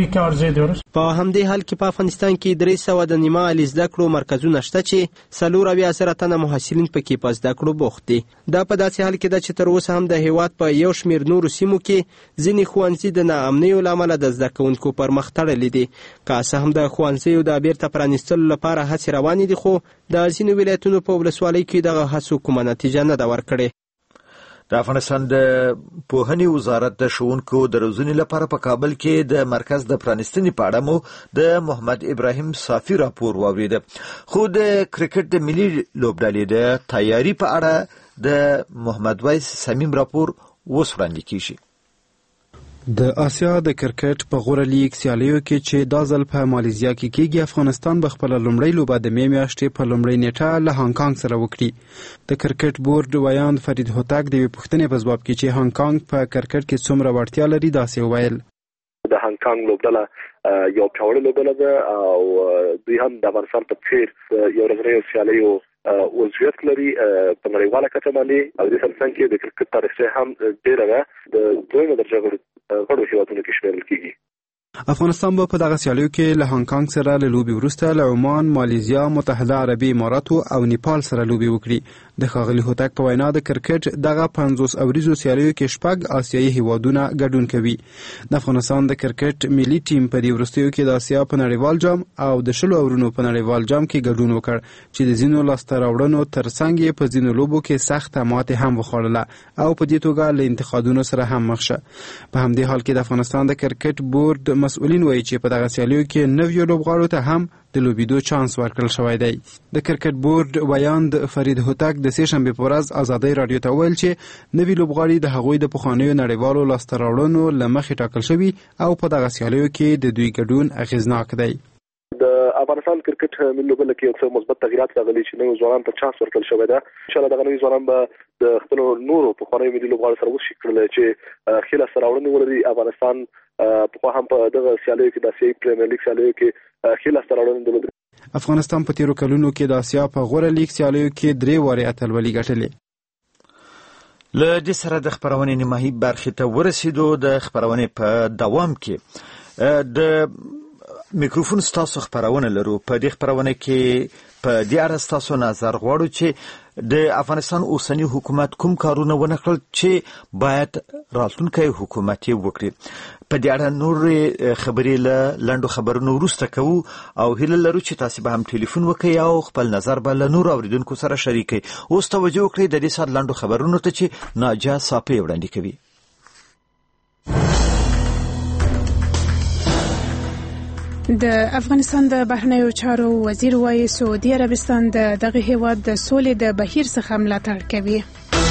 په همدې حال کې په افغانستان کې 300 د نیمه عالی زده کړو مرکزونه شته چې 40,000 تنه محصلین پکې په زده کړو بوخت دي. دا په داسې حال کې ده چې تر اوسه هم د هیواد په یو شمېر نورو سیمو کې ځینې ښوونځي د ناامنیو له امله د زده کوونکو پر مخ تړلي دي. که څه هم د ښوونځیو د بیرته پرانیستلو لپاره هڅې روانې دي خو د ځینو ولایتونو په ولسوالیو کې دغه هڅو کومه نتیجه نه ده ورکړې. د افغانستان د پوهنې وزارت د ښوونکو د روزنې لپاره په کابل کې د مرکز د پرانیستنې په اړه مو د محمد ابراهیم صافي راپور واورېده. خو د کرکټ د ملي لوبډلې د تیاری په اړه د محمد وایس سمیم راپور اوس وړاندې کیږي. د آسیا د کرکټ په غوره لیګ سیالیو کې چې دا ځل په مالیزیا کې کیږي افغانستان به خپل لومړی لوبه د می میاشتې په لومړۍ نیټه له هانګ کانګ سره وکړي. د کرکټ بورډ ویاند فرید هوتک د پوښتنې په ځواب کې چې هانګ کانګ په کرکټ کې څومره وړتیا لري داسې وویل. د هانګ کانګ لوبډله یو پیاوړې لوبډله ده او دوی هم د افغانستان په څیر یو ورځنیو سیالیو وضعیت لري په نړیواله کچه باندې او د افغانستان کې د کرکټ تاریخ هم ډېره ده د دویمه درجه غړو هیوادونو کې شمیرل کیږي. افغانستان به په دغه سیالیو کې له هانګ کانګ سره له لوبې وروسته له عمان، مالیزیا، متحده عربي اماراتو او نیپال سره لوبې وکړي. د ښاغلي هوتک په وینا د کرکټ دغه 50 اوریزو سیالیو کې شپږ آسیایي هیوادونه ګډون کوي. د افغانستان د کرکټ ملي ټیم په دې وروستیو کې د آسیا په نړیوال جام او د 10 اورونو په نړیوال جام کې ګډون وکړ چې د ځینو لاسته راوړنو ترڅنګ یې په ځینو لوبو کې سخته ماتې هم وخوړله او په دې توګه له انتقادونو سره هم مخ شه. په همدې حال کې د افغانستان د کرکټ بورډ مسؤلین وایي چې په دغه سیالیو کې نویو لوبغاړو ته هم د لوبېدو چانس ورکړل شوی دی. د کرکټ بورډ ویاند فرید هوتک د سې شنبې په ورځ ازادۍ رادیو ته ویل چې نوي لوبغاړي د هغوی د پخوانیو نړیوالو لاسته راوړنو له مخې ټاکل شوي او په دغه سیالیو کې د دوی ګډون اغېزناک دی. د افغانستان کرکټ ملي لوبډله کې یو څه مثبت تغیرات راغلي چې نوي ځوانانو ته چانس ورکړل شوی دی. ان شاء الله دغه نوي ځوانان به د خپلو نورو پخوانیو ملي لوبغاړو سره وشي کړل چې ښې لاسته راوړنې ولري. افغانستان پخوا هم په دغه سیالیو کې د آسیایي پریمیر لیګ سیالیو کې ښې لاسته راوړنې درلودې. افغانستان په تیرو کلونو کې د آسیا په غوره لیګ سیالیو کې 3 وارې اتلولي ګټلې. له دې سره د خبرونې نیمایي برخې ته ورسېدو. د خبرونې په دوام کې د میکروفون ستاسو خبرونه لرو. په دې خبرونه کې په دې اړه ستاسو نظر غواړو چې د افغانستان اوسنی حکومت کوم کارونه ونه کړل چې باید راتلونکي حکومت یې وکړي. په دې اړه نور خبرې له لنډو خبرونو وروسته کوو او هیله لرو چې تاسو به هم ټلیفون وکړئ او خپل نظر به له نور اوریدونکو سره شریک کړئ. اوس توجه وکړئ د دې سات لنډو خبرونو ته چې ناجا صافي وړاندې کوي. د افغانستان د بهرنیو چارو وزیر وايي سعودي عربستان دغه هیواد د سولې د بهیر څخه ملاتړ کوي.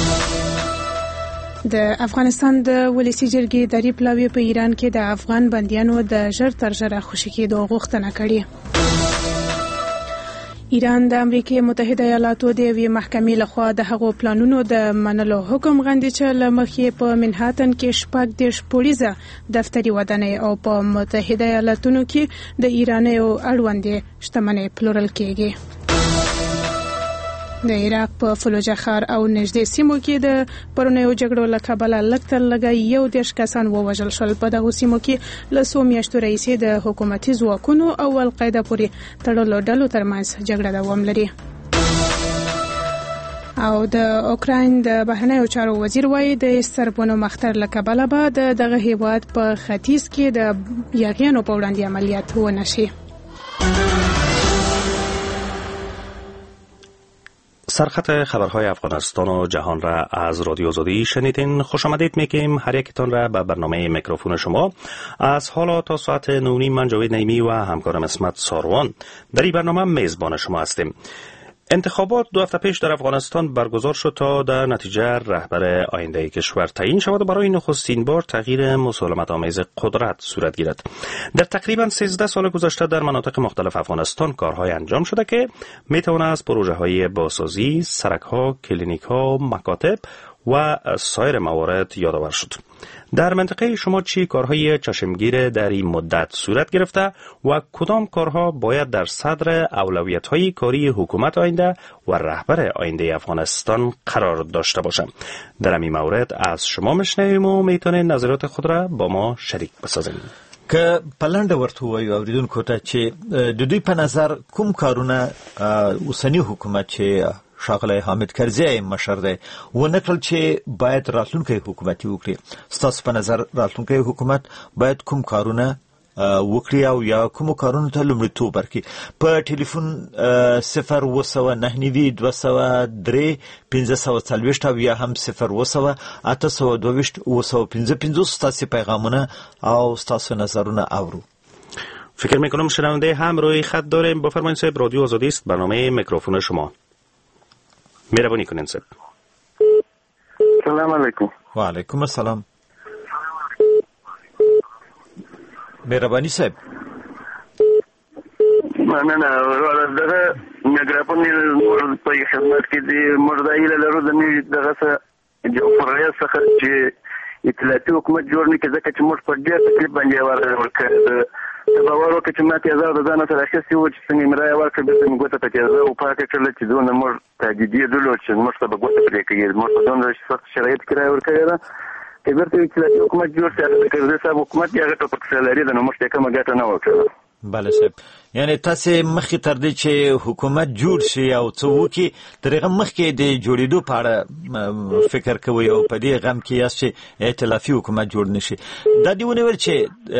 د افغانستان د ولسی جرګې دری پلاوی په ایران کې د افغان بندیانو د ژر تر ژره خوشي کېدو غوښتنه کړې. ایران د امریکای متحده ایالاتو د یوې محکمې لخوا د هغو پلانونو د منلو حکم غندي چې له مخې په منهاتن کې 10 پولیسه دفتري ودانۍ او په متحده ایالاتونو کې د ایرانیو اړوندې شتمنۍ پلورل کېږي. د عراق په فلوجه ښار او نږدې سیمو کې د پرونیو جګړو له کبله لږ تر لږه 11 کسان ووژل شول. په دغو سیمو کې له څو میاشتو راهیسې د حکومتي ځواکونو او القاعده پورې تړلو ډلو ترمنځ جګړه دوام لري. او د اوکراین د بهرنیو چارو وزیر وايي د سربونو مختر له کبله به دغه هیواد په ختیځ کې د یاغیانو په وړاندې عملیات ونه شي. سرخط خبرهای افغانستان و جهان را از رادیو آزادی شنیدین. خوش آمدید میگیم هر یکتان را به برنامه میکروفون شما. از حالا تا ساعت 9 من جاوید نعیمی و همکارم اسمت ساروان در این برنامه میزبان شما هستیم. انتخابات 2 هفته پیش در افغانستان برگزار شد تا در نتیجه رهبر آینده کشور تعیین شود و برای نخستین بار تغییر مسالمت‌آمیز قدرت صورت گیرد. در تقریبا 13 سال گذشته در مناطق مختلف افغانستان کارهای انجام شده که میتواند از پروژه‌های بازسازی، سرک‌ها، کلینیک‌ها، مکاتب و سایر موارد یادآور شد. در منطقه شما چی کارهای چشمگیر در این مدت صورت گرفته و کدام کارها باید در صدر اولویت‌های کاری حکومت آینده و رهبر آینده افغانستان قرار داشته باشند؟ در این مورد از شما میشنویم و میتونید نظرات خود را با ما شریک بسازید. که پلنډ ورته وایو اوریدونکو ته چې د دوی په نظر کوم کارونه اوسنی حکومت چې ښاغلی حامد کرزی مشر دی ونه کړل چې باید راتلونکی حکومت وکړي. ستاسو په نظر راتلونکی حکومت باید کوم کارونه وکړي او یا کوم کارونو ته لومړیتوب ورکړي؟ په ټلیفون 0299203 او یا هم 0808222 ستاسو پیغامونه او ستاسو نظرونه اورو. فکر میکنم شنونده هم روی خط داریم. بفرمایید صاحب، رادیو آزادی است، برنامه میکروفون شما. مهربانی کنین صاحب. سلام علیکم. و علیکم السلام. مهربانی صاحب. مننه. دغه میکروفون په خدمت کې دی. مردایله لرو د دغه څه جوړه څخه چې اطلاعاتي حکومت جوړ نه کړي، ځکه چې موږ په ډېر تکلیف باندې ورکړ. ته باور وکړه چې ماته یې د ځان سره اخیستې وه چې څنګه مې رایه ورکړه، بېرته مې ګوته پکې زه وپاکه کړله چې دونه موږ تهدیدېدلو چې موږ ته به ګوته پرې کوي. موږ په دومره سخت شرایطو کې رایه ورکړې ده که بېرته اطلاعاتي حکومت جوړ شي. هغه د کرزي صاحب حکومت یې هغه ټوپک سالاري ده، نو موږ ته یې کومه ګټه نه ورکړله. بله صاحب، یعنی تاسو مخکې تر دې چې حکومت جوړ شي او څه وکړي ترغه مخکې د جوړېدو په اړه فکر کوي او په دې غم کې یاست چې ائتلافي حکومت جوړ نشي دا دی ونیول چې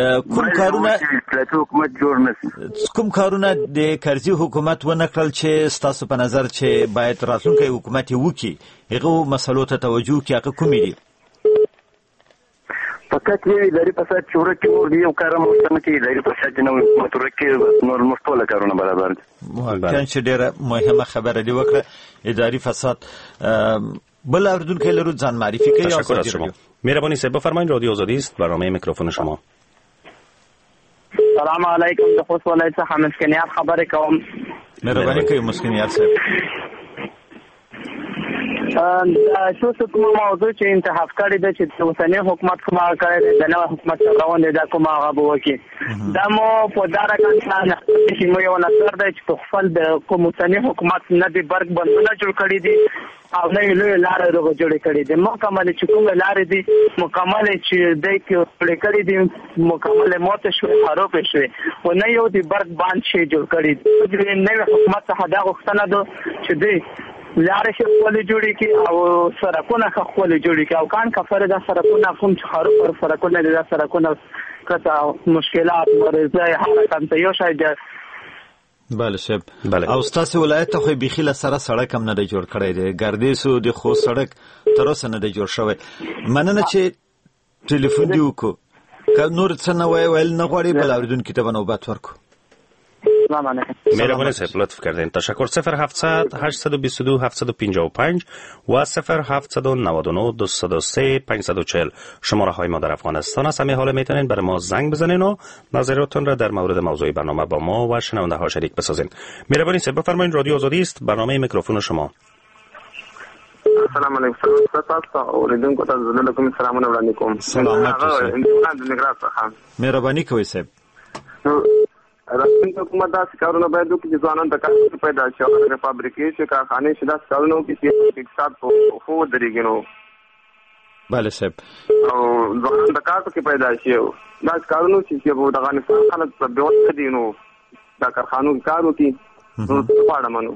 کوم کارونه د کرزي حکومت ونه کړل چې تاسو په نظر چې باید راتلونکي حکومت وکړي هغه مسلو ته توجه کوي هغه کومې دي فقط یې اداري فساد چې ورکې ور دي او کارم ورته کې اداري فساد نه مترکې نور مستوله کارونه برابر دي کله چې ډیره مهمه خبره دی وکړه اداري فساد بل اردوونکو لرو ځان معرفی کوي تشکر از شما مهربانی صاحب بفرمایید رادیو آزادی است برنامه میکروفون شما سلام علیکم د خوست ولایت څخه مسکنیار خبرې کوم مهربانی کوي مسکنیار صاحب شو کوم موضوع چې انتخاب کړی د چې اوسنی حکومت کوم کړی د نوې حکومت روان دی دا کوم هغه وکي دا مو په دارا کانه چې مو یو نظر دی چې خپل د کوم اوسنی حکومت نه دی برګ بندونه جوړ کړی دي او نه لوی لارې جوړ کړی دي مکمل چې کوم لارې دي مکمل چې دای کې جوړ کړی دي مکمل موت شو خراب شوی و نه یو دی برګ باندې شي جوړ کړی دي نوې حکومت څخه دا غوښتنه ده چې دی لارې خپل جوړی کی او سرکونه خپل جوړی کی او کان کفر د سرکونه کوم چې خارو پر سرکونه د سرکونه کته مشکلات مرزه حرکت ته یو شاید بله شب او تاسو ولایت خو بخیل سره سړک هم نه جوړ کړی دی ګردیسو د خو سړک تر اوسه نه جوړ شوی مننه چې ټلیفون دی وکړو که نور څه نه ویل نه غواړي بل اوریدونکو ته نوبت ورکو مهربانی صاحب لطف کردین تشکر 0700 822 755 و 0799 203 540 شماره های ما در افغانستان است همین حالا میتونین برای ما زنگ بزنین و نظراتتون را در مورد موضوع برنامه با ما و شنونده ها شریک بسازین مهربانی صاحب بفرمایید رادیو آزادی است برنامه میکروفون شما السلام علیکم تاسو اوریدونکو ته زړه کوم سلامونه وړاندې کوم سلامات مهرباني کوئ صاحب راتلونکي حکومت داسې کارونه باید وکړي چې ځوانان د کار پیدا شي او د فابریکې شي کارخانې شي داسې کارونه وکړي چې اقتصاد خو ودرېږي نو بله صاحب او ځوانان د کار پکې پیدا شي داسې کارونه چې د افغانستان خلک په بېوزله دي نو دا کارخانو کې کار وکړي نو غواړم نو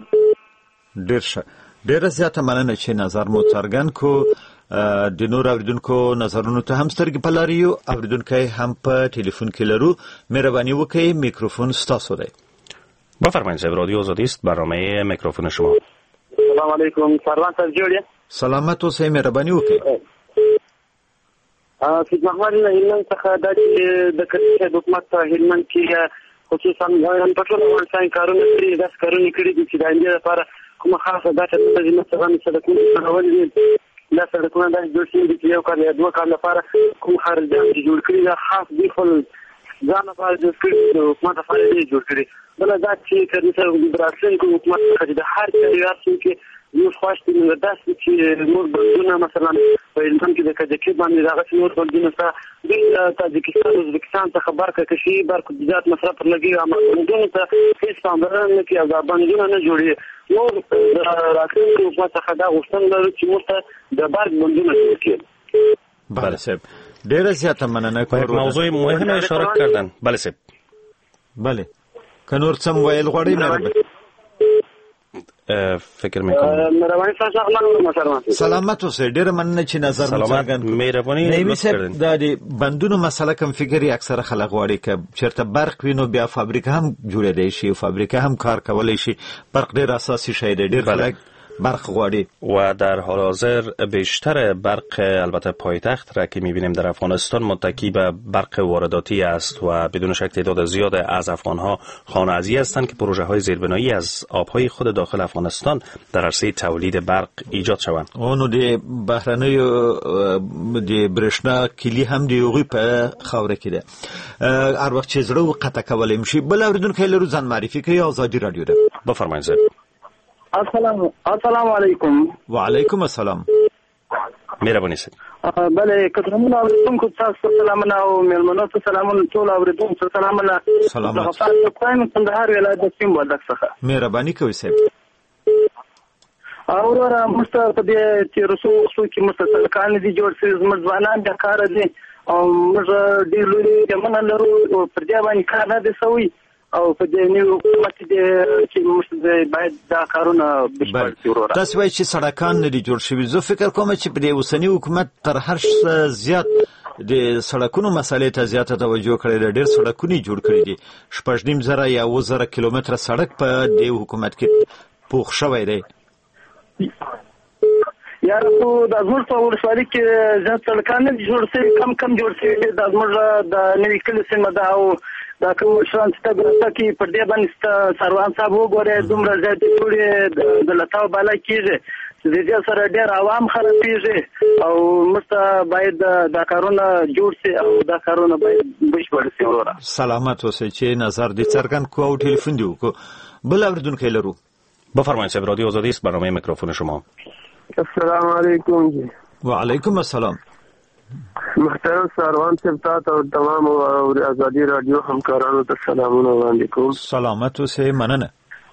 ډېره زیاته مننه چې نظر مو څرګند کو د نور اوریدونکو نظرونو ته هم سترګې په لاري یو اوریدونکی هم په ټلیفون کې لرو مهرباني وکړئ میکروفون ستاسو دی بفرمایید صاحب رادیو آزادی است برنامه میکروفون شما سلام علیکم سروان صاحب جوړی سلامت اوسئ مهرباني وکړئ سید محمد هلمند څخه د کرزي حکومت هلمند کې خصوصا په ټول افغانستان کارونه کړي داس کارونه کړي چې د اندې لپاره کومه خاصه داته د مثلا سړکونه جوړول دي لا سړکونه د جوړ شي چې یو کال یا دوه کال لپاره کوم خارجان جوړ کړي دا خاص دي خپل ځان لپاره جوړ کړي د حکومت لپاره جوړ کړي بل دا چې کله چې براسل کوم حکومت څخه د هر چا کې یو خواشتي نه داسې چې نور بلدونه مثلا په علم کې د کجکي باندې دغه نور بلدونه سره د تاجکستان ازبکستان څخه برکه کشي برکه ذات مصرف لګي او موږ ته هیڅ پاملرنه کې او باندې نه جوړي نو راکړو حکومت څخه دا غوښتنه لري چې موږ ته د برګ بندونه جوړ بله صاحب ډیره زیاته مننه کوم موضوع مهم اشاره کردن بله صاحب بله کنور څم ویل غوړی مې فکر میکنم سلامت اوسئ ډېر مننه چې نظر سلامت مهرباني وکړئ د بندونو مسله کوم فکرې اکثره خلک غواړي چې چیرته برق وینو بیا فابریکه هم جوړېدای شي فابریکه هم کار کولای شي برق ډېر اساسي شی دی ډېر خلک برق غواړي و در حال حاضر بیشتر برق البته پایتخت را که می‌بینیم در افغانستان متکی به برق وارداتی است و بدون شک تعداد زیاد از افغان‌ها خانه‌ازی هستند که پروژه‌های زیربنایی از آب‌های خود داخل افغانستان در عرصه تولید برق ایجاد شوند. اونو د بهرنۍ د برېښنا کلی هم دی یوغي په خاوره کې ده. هر وخت چې زړه قطع کولای شي بل اوریدونکو لرو ځان معرفي کوي آزادي رادیو ده. بفرمایئ. السلام علیکم. وعلیکم السلام. مهرباني سي. بله کترمون اوریدونکو تاسو سلامونه او مېلمنو ته سلامونه ټول اوریدونکو سلامونه. سلامات. په کندهار ولایت د سیم ولایت څخه. مهرباني کوئ صاحب. اورا مستر په دې چې رسو کې مستقل کال دي جوړ شي زموږ ځوانان د کار دي او موږ ډېر لوی دمنه لرو پر دې باندې کار نه دي سوی او په دې نیو حکومت چې موږ باید دا کارونه بشپړ کړو. تاسو وایي چې سړکان نه دي جوړ شوي. زه فکر کوم چې په دې اوسنی حکومت تر هر څه زیات د سړکونو مسالې ته زیاته توجه کړې ده. ډېر سړکونه جوړ کړي دي. 6,500 یا 1000 کیلومتره سړک په دې حکومت کې پوښ شوی دی. یا خو د زموږ په ولسوالۍ کې زیات سړکان نه جوړ شوي، کم جوړ شوي دي. د زموږ د نوي کلي سیمه ده او دا کوم شان چې ګرځا کې پر دې باندې سروان صاحب وګوره دومره زیات ټولې د لتاو بالا کېږي چې د دې سره ډېر عوام خرابېږي او موږ باید دا کارونه جوړ شي او دا کارونه باید بشپړ شي. وروره سلامت اوسئ چې نظر دې څرګند کو او ټلیفون دی وکړو. بل اوریدونکی لرو. بفرمایید صاحب، رادیو آزادی است، برنامه میکروفون شما. السلام علیکم جی. و علیکم السلام. محترم سروان صاحب او تمام آزادی رادیو همکارانو ته سلامونه وړاندې کوم. سلامت اوسئ، مننه.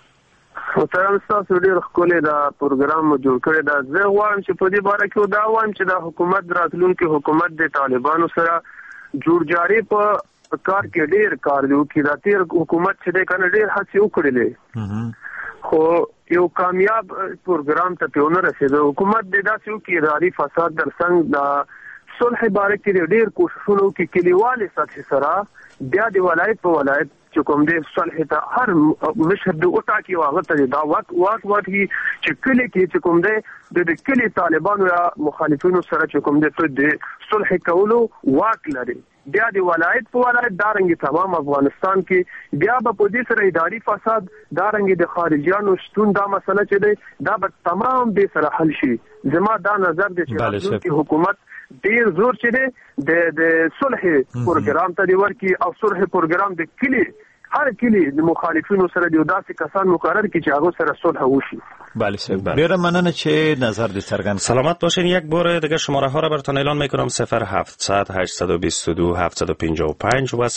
محترم تاسو ډېر ښکلی دا پروګرام مو جوړ کړی دا. زه غواړم چې په دې باره کې دا وایم چې دا حکومت راتلونکي حکومت د طالبانو سره جوړجاړي په کار کې ډېر کار دی وکړي. دا تېر حکومت چې دی که نه ډېر هڅې وکړلې خو یو کامیاب پروګرام ته پې ونه رسېده. حکومت دې داسې وکړي اداري فساد در څنګ د صلح باره کې ډېر کوششونه وکړي کلیوالې سطحې سره بیا د ولایت په ولایت چې کوم دی صلح ته هر مشر د وټاکي او هغه ته دا واک ورکړي چې کلی کې چې کوم دی د کلي طالبانو یا مخالفینو سره چې کوم دی د صلح کولو واک لري. بیا د ولایت په ولایت دارنګ تمام افغانستان کې بیا به په دې سره اداري فساد دارنګ د خارجيانو شتون دا مسله چې دی دا به تمام دې سره حل شي. زما دا نظر دی چې راتلونکي حکومت ډیر زور چې دی د صلح پروګرام ته دی ورکی او صلح پروګرام د کلی هر کلی د مخالفینو سره د داسې کسان مقرر کی چې هغه سره صلح وشي. بله صاحب، ډیر ممنون چې نظر دې څرګند. سلامت باشین. یک بار دیگه شماره ها را براتون اعلان میکنم: 0700 822 755 و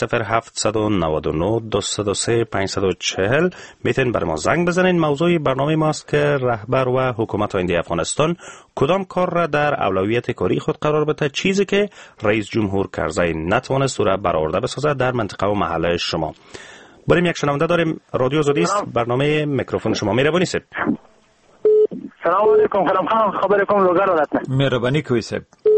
0799 203 540. میتونین بر ما زنگ بزنین. موضوع برنامه ماست که رهبر و حکومت آینده افغانستان کدام کار را در اولویت کاری خود قرار بده، چیزی که رئیس جمهور کرزی نتوانست او را برآورده بسازد در منطقه و محله شما. بریم یک شنونده داریم. رادیو آزادی است، برنامه میکروفون شما. مهربانی صاحب. سلام علیکم. خرم خان خبر کوم لوګر ولاتنه. مهربانی کوي صاحب.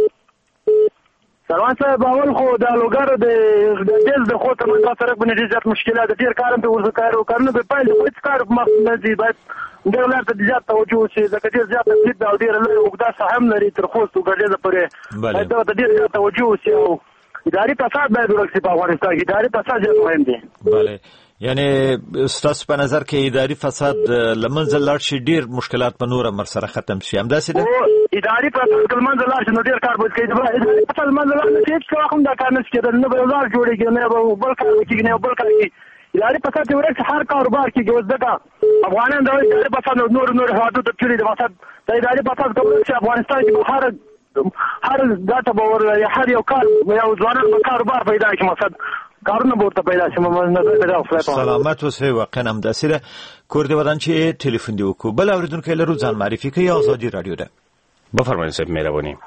سلام صاحب، اول خو دا لوګر د دل د خو ته منځ سره باندې ډېر مشکلات ډېر کارم په ورته کارو کارنه په پایله هیڅ کار نه دی. باید ډېر لار ته زیات توجه شي ځکه ډېر زیات تکلیف دا ډېر لوی وګدا سهم لري تر خو څو ګرځي پرې باید دا ډېر زیات توجه شي او اداري فساد باید ورکړي په افغانستان کې. اداري فساد ډېر مهم دی. بله، یعنی ستاسو په نظر کې اداري فساد لمنځه لاړ شي ډېر مشکلات په نور امر سره ختم شي، همداسې ده؟ اداري فساد لمنځه لاړ شي نو ډېر کار به کوي. اداري فساد لمنځه لاړ شي هیڅ هم دا کار نه کېدل، نه به یو ځای جوړېږي نه به بل کار کېږي نه بل کار کېږي. اداري فساد ورکړي هر کاروبار کې اوس دغه افغانان د اداري فساد نور هوادو ته چوري د فساد د اداري فساد کول چې افغانستان کې هر داته باور یا هر یو کار یو ځوانان په کاروبار پیدا شي مقصد کارونه ورته پیدا شي. سلامت اوسئ. واقعا همداسې ده. کور دې ودان چې ټلیفون دې وکړو. بل اوریدونکی لرو، ځان معرفي کوي. آزادي رادیو ده. بفرمایید صاحب، مهربانی.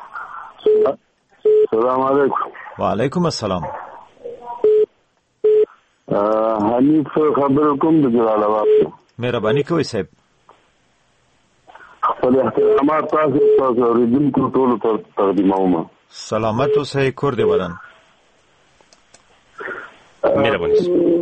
سلام علیکم. و علیکم السلام. حنیف خبر کوم د جلال آباد. مهرباني کوي صاحب. خپل احترامات تاسو اوریدونکو ټولو ته تقدیموم. سلامت اوسئ. کور دې ودان. مهرباني.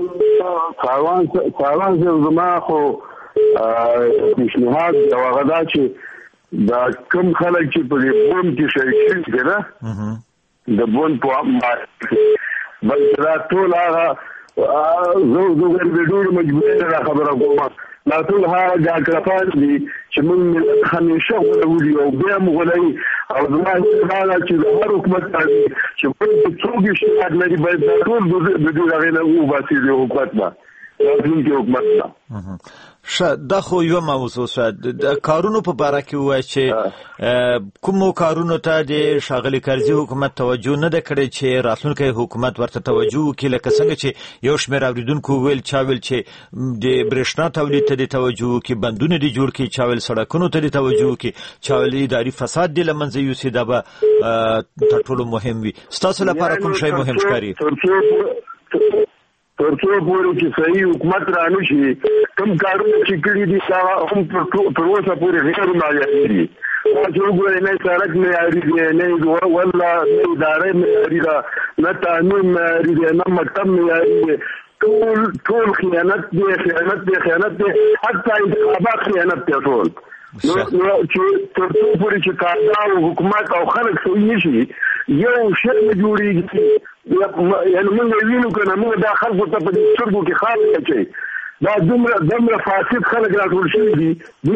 ساروان زما خو پیشنهاد یو هغه دا چې دا کوم خلک چې په دې بون کې شریک دي نه د بون په بل دا ټول هغه زه ډېر مجبور نه خبره کوم. لا ټول هغه جاکرفان دي چې موږ همیشه غوړي او بیا موږ غوړي او زما دا چې د هر حکومت چې په څوګي شي لري باید ټول د دې غوښنه او باسي د حکومت نه راتلونکي حکومت نه. دا خو یو موضوع شو. د کارونو په باره کې وایي چې کومو کارونو ته د ښاغلي کرزي حکومت توجه نه ده کړې چې راتلونکی حکومت ورته توجه وکړي، لکه څنګه چې یو شمېر اورېدونکو ویل چا ویل چې د برېښنا تولید ته دې توجه وکړي، بندونه دې جوړ کړي، چا ویل سړکونو ته دې توجه وکړي، چا ویل اداري فساد دې له منځه یوسي. دا به تر ټولو مهم وي. ستاسو لپاره کوم شی مهم ښکاري؟ ترڅو پورې چې صحیح حکومت رانشي کوم کارونه چې کړي دي هغه هم تر اوسه پورې غیر معیاري دي. چې وګورئ نه سړک معیاري دی، نه ولا اداره معیاري ده، نه تعلیم معیاري دی، نه مکتب معیاري دی. ټول خیانت دی، حتی انتخابات خیانت دی ټول. نو چې تر څو پورې چې قاعده او حکومت او خلک صحیح نشي یو شی جوړیږي. یعنې موږ وینو که نه موږ دا خلکو ته په دې سترګو کې خال اچوي. دا دومره فاسد خلک راټول شوي دي،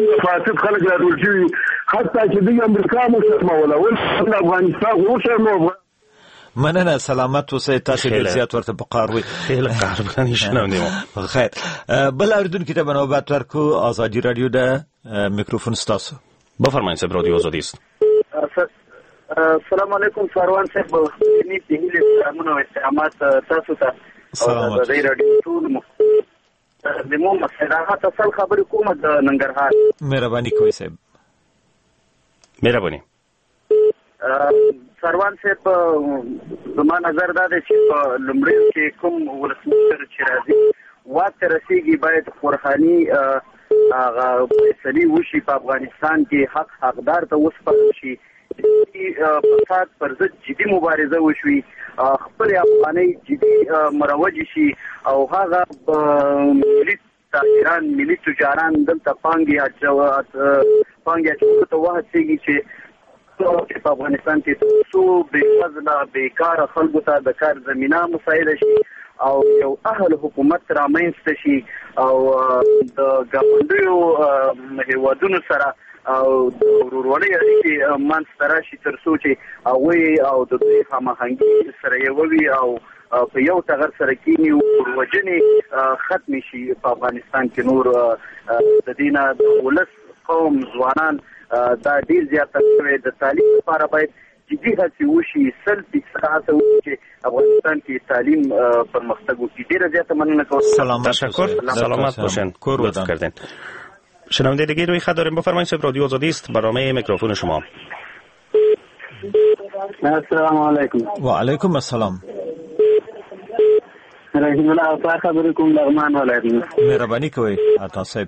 حتی چې دوی امریکا مو شرموله، اوس افغانستان وشرمو. مننه، سلامت اوسئ. تاسو ډېر زیات ورته په قار وئ. خیر، بل اورېدونکي ته به نوبت ورکړو. ازادي راډیو د میکروفون ستاسو. بفرمایئ صاحب، رادیو آزادي است. السلام علیکم سروان صاحب، نیک دې هیلې سلامونه او استقامت تاسو ته. ازادي راډیو ټول زموږ مسله تاسو خبرې کوم د ننګرهار. مهرباني کوئ صاحب. مهرباني. سروان صاحب، زما نظر دا دی چې په لومړي کې کوم ولسمشر چې راځي واک ته رسېږي باید خورخاني هغه فیصلې وشي په افغانستان کې، حقدار ته وسپارل شي، فساد پر ضد جدي مبارزه وشوي، خپل افغانۍ جدي مروج شي او هغه ملي تاجران، ملي تجاران دلته پانګې اچولو ته وهڅېږي چې په افغانستان کې څو بېوزله بېکاره خلکو ته د کار زمینه مساعده شي او یو اهل حکومت رامنځته شي او د ګاونډیو هېوادونو سره او د ورورولۍ اړیکې منځته راشي تر څو چې هغوی او د دوی هماهنګي سره یوه وي او په یو ټغر سره کینی وژنې ختمې شي په افغانستان کې. نور د دې نه د ولس قوم ځوانان دا ډېر زیاته شوی. د تعلیم لپاره باید جدي هڅې وشي، 100% هڅه وشي چې افغانستان کې تعلیم پرمختګ وکړي. ډېره زیاته مننه کوم. تشکر، سلامت باشین. لطف کردین. شنونده دیگه روی خط داریم. بفرمایید صاحب، رادیو آزادی است، برنامه میکروفون شما. السلام علیکم. و علیکم السلام. رحیم الله اطاع خبرې کوم لغمان ولایت. مهرباني کوئ عطا صاحب.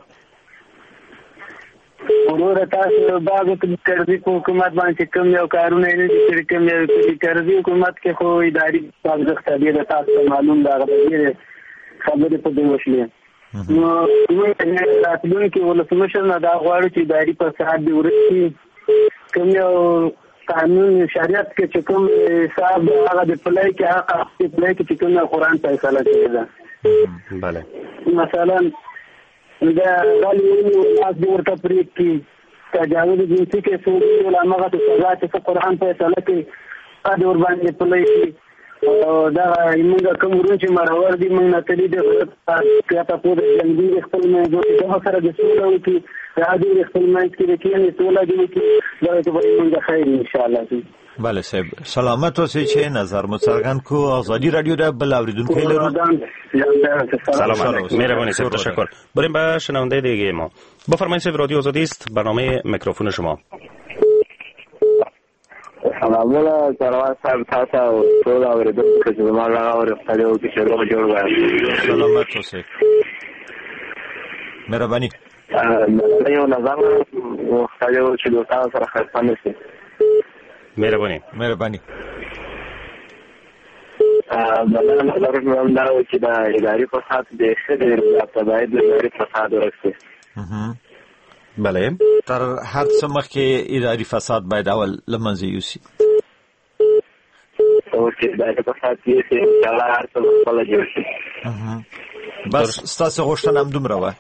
وروره تاسو بعضو کرزي په حکومت باندې کوم یو کارونه نه دي کړي، کوم یو کرزي حکومت کې خو اداري سازش ته تاسو معلوم دا غوډه خبرې په دې وشلې. نو موږ راتلونکي ولسمشر نه دا غواړو چې اداري فساد دې ورسي، کوم یو قانون شریعت کې چې کوم حساب هغه د پلای کې هغه د پلای کې چې کوم قرآن فیصله کوي ده. بله مثلا دا غالي ناس دې ورته پریک کې تجاوز جنسي کې سوري علماء ته سزا چې قرآن فیصله کوي دا ور باندې پلای کې دا موږ کوم ورون چې مرور دي موږ نتلې د کاته په جنګي خپل موضوع د سره د سولو کې راځي خپل منځ کې د کېنې سوله دي چې دا ته به موږ خیر ان شاء الله. بله صاحب، سلامت اوسئ. چې نظر مو څرګند کو. ازادي راډیو د بل اوریدونکو لرو. سلامت، مهربانی صاحب، تشکر. بریم به شنونده دیگه ما. بفرمایید صاحب، رادیو آزادی است، برنامه میکروفون شما. سلامونه سروان صاحب، تاسو او ټول اوریدونکو چې زما لا اورېدلو کې شروع جوړ وای. سلامت اوسئ. مهرباني. یو نظر وختلو چې دوی تاسو سره خپل شي. مهرباني. مهرباني. بل نظر مې دا و چې دا اداري فساد د خدای په باید د اداري فساد ورسي. بله، تر هر څه مخکې اداري فساد باید اول لمنځه یوسي. او چې اداري فساد یې چې الله هر څه خپل جوړ شي. بس ستاسو غوښتنه هم دومره وه.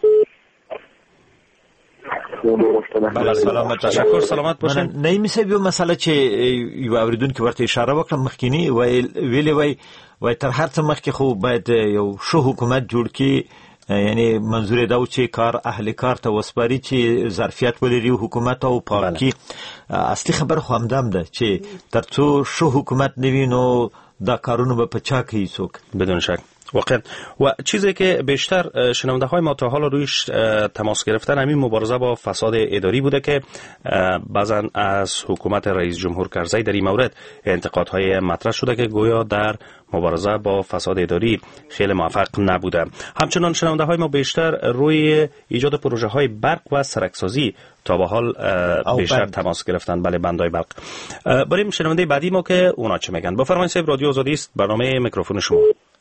بله، سلامت، تشکر، سلامت باشین. نعیمي صاحب، یو مسله چې یو اوریدونکي ورته اشاره وکړه مخکینی ویلې وای تر هر څه مخکې خو باید یو ښه حکومت جوړ کړي، یعنی منظور دا و چې کار اهل کار ته وسپاري چې ظرفیت ولري حکومت او پاکي. اصلي خبر خو همدام ده چې ترڅو ښه حکومت نه وي نو دا کارونه به په چا کوي څوک. بدون شک. واقعا و چیزی که بیشتر شنونده های ما تا حالا رویش تماس گرفتن همین مبارزه با فساد اداری بوده که بعضا از حکومت رئیس جمهور کرزی در این مورد انتقادهای مطرح شده که گویا در مبارزه با فساد اداری خیلی موفق نبوده. همچنان شنونده های ما بیشتر روی ایجاد پروژه های برق و سرکسازی تا به حال بیشتر تماس گرفتن. بله، بندای برق. بریم شنونده بعدی ما که اونا چه میگن. بفرمایید صاحب، رادیو آزادی است، برنامه میکروفون شما.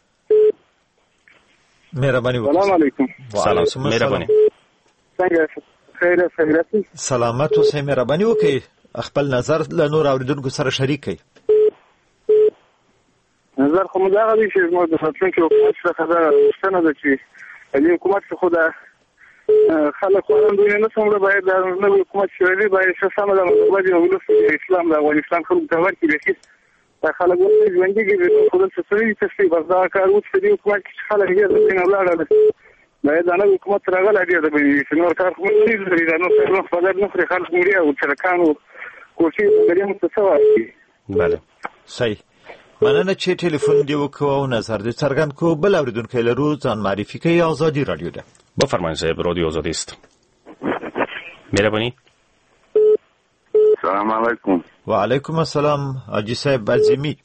مهرباني وکړئ. السلام علیکم. سلام. مهرباني. څنګه خیر خیراتي؟ سلامت اوسئ. مهرباني وکړئ خپل نظر له نور اوریدونکو سره شریک کړئ. نظر خو موږ هغه چې موږ د راتلونکي حکومت څخه دا ستنه ده چې د حکومت څخه دا خلک وړاندوینه نه څومره باید د نوې حکومت شوی باید څه سم د مذهبي او اسلام د افغانستان خلکو ته ورکړي چې خلک ورته ژوند کې خپل څه څه بس دا کار وڅ دی حکومت چې خلک یې د دین ولاړل باید دا نوې حکومت راغله دی د چې نور کار خو نه لري دا نو څه په دغه نو خلک مړي او ترکانو کوشش کوي چې څه وایي. بله صحیح. مننه چې ټلیفون دی وکړو او نظر دې څرګند کو. بل اوریدونکو لرو ځان معرفي کوي. آزادی رادیو ده. بفرمایید صاحب، رادیو آزادی است. مهربانی. سلام علیکم. و علیکم السلام. حاجی صاحب عظیمی.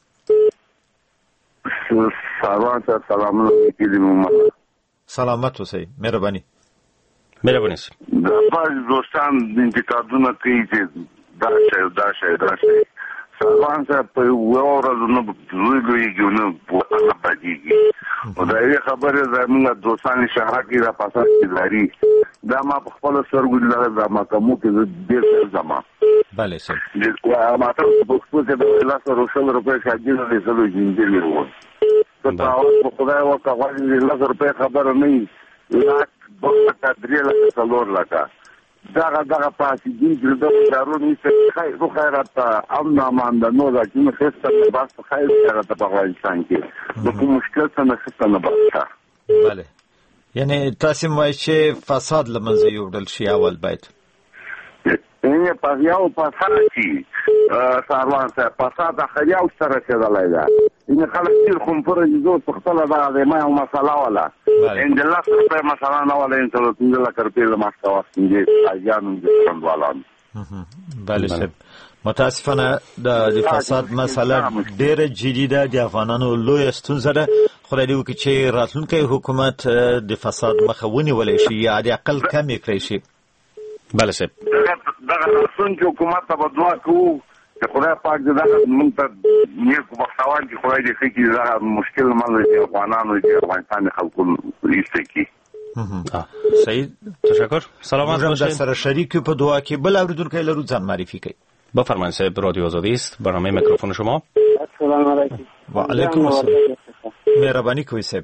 سلام علیکم. سلامت اوسئ. مهربانی. مهربانی. د باز دوستان انتقادونه کوي چې دا شی سلمان صاحب په ورځ نو دوی نه په پاتېږي او دا یې خبره زموږ دوستان اشاره کوي را پاسه اداري دا ما په خپل سرګو لاره دا ما کوم کې ډېر زما. بله سر. ما ته په خپل څه د لاس روشل روپې شاګیر دې سلو جنجلې وو. ته تاسو په خدای وکړه چې لاس روپې خبره نه لاک بوته درې څلور لکه دغه پاسې دي د دارو نشته خو خیرات امن امان د نو راځي خسته بس خیر خیرات په افغانستان کې د کوم مشکل څخه نه خسته نه باسه. بله یعنی تاسو مو چې فساد لمنځه یوړل شي اول باید نه پاجاو پاساتی ساروان سره پاساته خیاو سره کېدلای دا ان خلک تیر کوم پر یزو خپل دا ما یو مساله ولا ان د لاس په مساله نه ولا ان ته څنګه کړپېل ما تاسو څنګه اجانو د څنګهوالان. بله صاحب، متاسفانه د فساد مسله ډېره جدي ده. د افغانانو لویه ستونزه ده. خدای دې وکړي چې راتلونکی حکومت د فساد مخه ونیولی شي یا د اقل کم یې کړی شي. بله صاحب، دغه راتلونکي حکومت ته به دعا کوو چې خدای پاک دې دغه موږ ته نیک بختوان چې خدای دې ښه کړي دغه مشکل منځ د افغانانو د افغانستان خلکو ایسته کړي. صحیح، تشکر. سلامت باشید. در سره شریک په دعا کې. بل اوریدونکی لرو ځان معرفي کوي. بفرمایید صاحب، رادیو آزادی است، برنامه میکروفون شما. السلام علیکم. و علیکم السلام. مهربانی کوئ صاحب.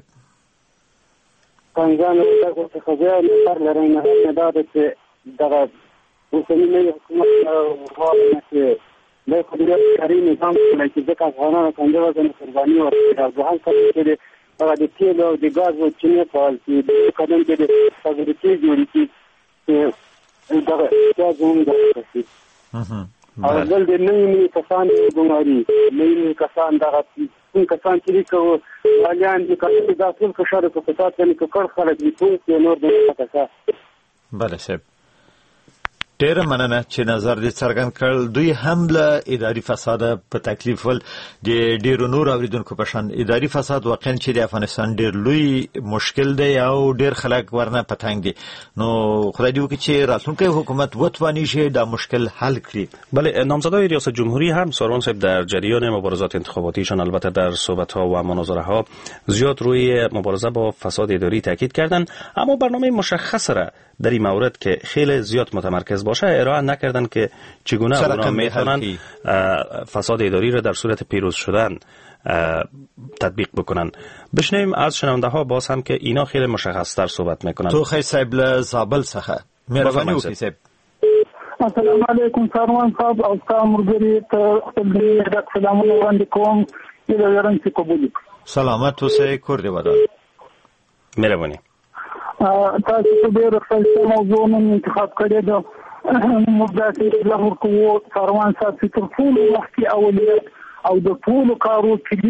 څنګه تاسو څه خبره لپاره لرئ نه دا چې دغه اوسنی حکومت وغواړي چې د قدرت کاری نظام چې د افغانانو څنګه وزن قرباني ورکړي او ځان کوي چې هغه د تیل او د غاز او چینه پالیسي د قدم کې د فابریکې جوړې کړي دغه ځای دی. او بل د نوي کسان ګماري نوي کسان دغه کوم کسان چې کوي والیان د کار د داخل کشاره په پاتې نه کړ خلک دي ټول نور د پاتې. بله صاحب، ډېره مننه چې نظر دې څرګند کړل. دوی هم له اداري فساد په تکلیف ول د ډېرو نور اوریدونکو په شان. اداري فساد واقعا چې د افغانستان ډېر لوی مشکل دی او ډېر خلک ورنه پتنګ دي. نو خدای دې وکړي چې راتلونکی حکومت وتواني شي دا مشکل حل کړي. بله، نامزدای ریاست جمهوری هم ساروان صاحب در جریان مبارزات انتخاباتیشان البته در صحبت‌ها و مناظره‌ها زیاد روی مبارزه با فساد اداری تاکید کردند، اما برنامه مشخص را در این مورد که خیلی زیاد متمرکز باشه ارائه نکردن که چگونه اونا میتونن فساد اداری را در صورت پیروز شدن تطبیق بکنن. بشنویم از شنونده ها باز هم که اینا خیلی مشخص تر صحبت میکنن. تو خیلی صاحب لزابل سخه مهربانی وکړئ صاحب. السلام علیکم ساروان صاحب او تاسو مرګري ته خپل دې سلامونه وړاندې کوم. دې ورن چې قبول. سلامت اوسئ. کور دې ودان. مهرباني. تاسو په ډېر ښه موضوع نن انتخاب کړی دی. موږ داسې له ورکو ساروان صاحب چې تر ټولو مخکې اولویت او د ټولو کارو چې دي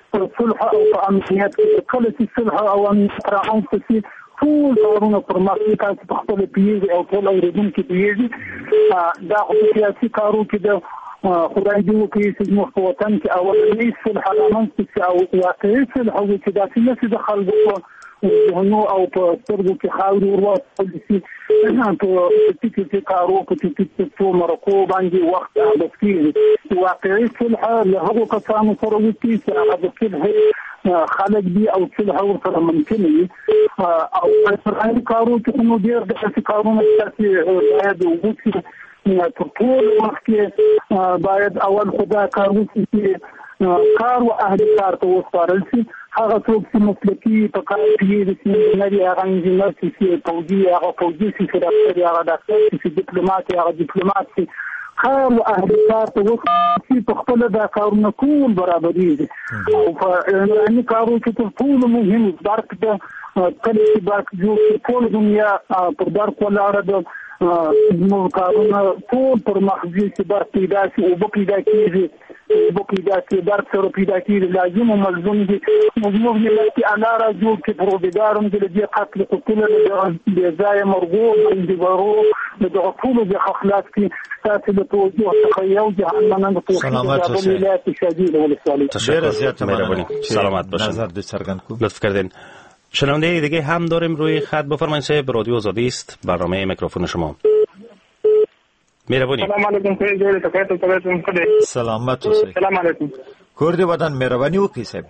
په صلح او په امنیت کې کله چې صلح او امنیت رامنځته شي ټول کارونه پر مخ تاسو په خپل پیږي او ټول اوریدونکو پیږي دا خو سیاسي کارو کې د خدای دې وکړي چې موږ په وطن کې اولنی صلح رامنځته شي او واقعي صلح چې داسې نه چې د خلکو ذهنو او په سترګو کې خاورې ورواچول شي په ټیټ کارو په ټیټ څو مرکو باندې وخت عادت کېږي واقعي صلح له هغو کسانو سره وکړي چې هغه د صلح خلک دي او صلح ورسره ممکن وي او په فرهنګي کارو کې نو ډېر داسې کارونه چې باید وکړي تر ټولو مخکې باید اول خدا کار وکړي چې کار او اهل کار ته وسپارل شي هغه څوک چې مسلکي په کار کې دي نری هغه انجینر چې فوجي هغه فوجي چې ډاکټر هغه ډاکټر چې ډیپلوماټ هغه ډیپلوماټ چې کار او اهل کار ته وسپارل په خپل دا کارونه کول برابرېږي او په یعنی کارو کې تر ټولو مهم برق د کله چې برق جوړ ټول دنیا پر برق ولاړه ده نو کارونه ټول پر مخزي چې برق پیدا شي او پیدا کېږي برق سره پیدا کېږي لازم او ملزوم دي موږ ملت اعلی را جوړ کې پروګرام د قتل قتل د ځای مرغوب د ورو د ټول د اخلاق کې تاسو د توجه او تخیل جهنم د سلامات ولایت شدید ولسوالی تشکر زیات ممنون سلامت باشید نظر د سرگن کو لطف کردین. شنونده دیگه هم داریم روی خط. بفرمایید صاحب رادیو آزادی است برنامه میکروفون شما. مهربانی. سلام علیکم خیلی جوری تکایتون خده. سلامت باشید. سلام علیکم. کرد وطن مهربانی وکړئ صاحب.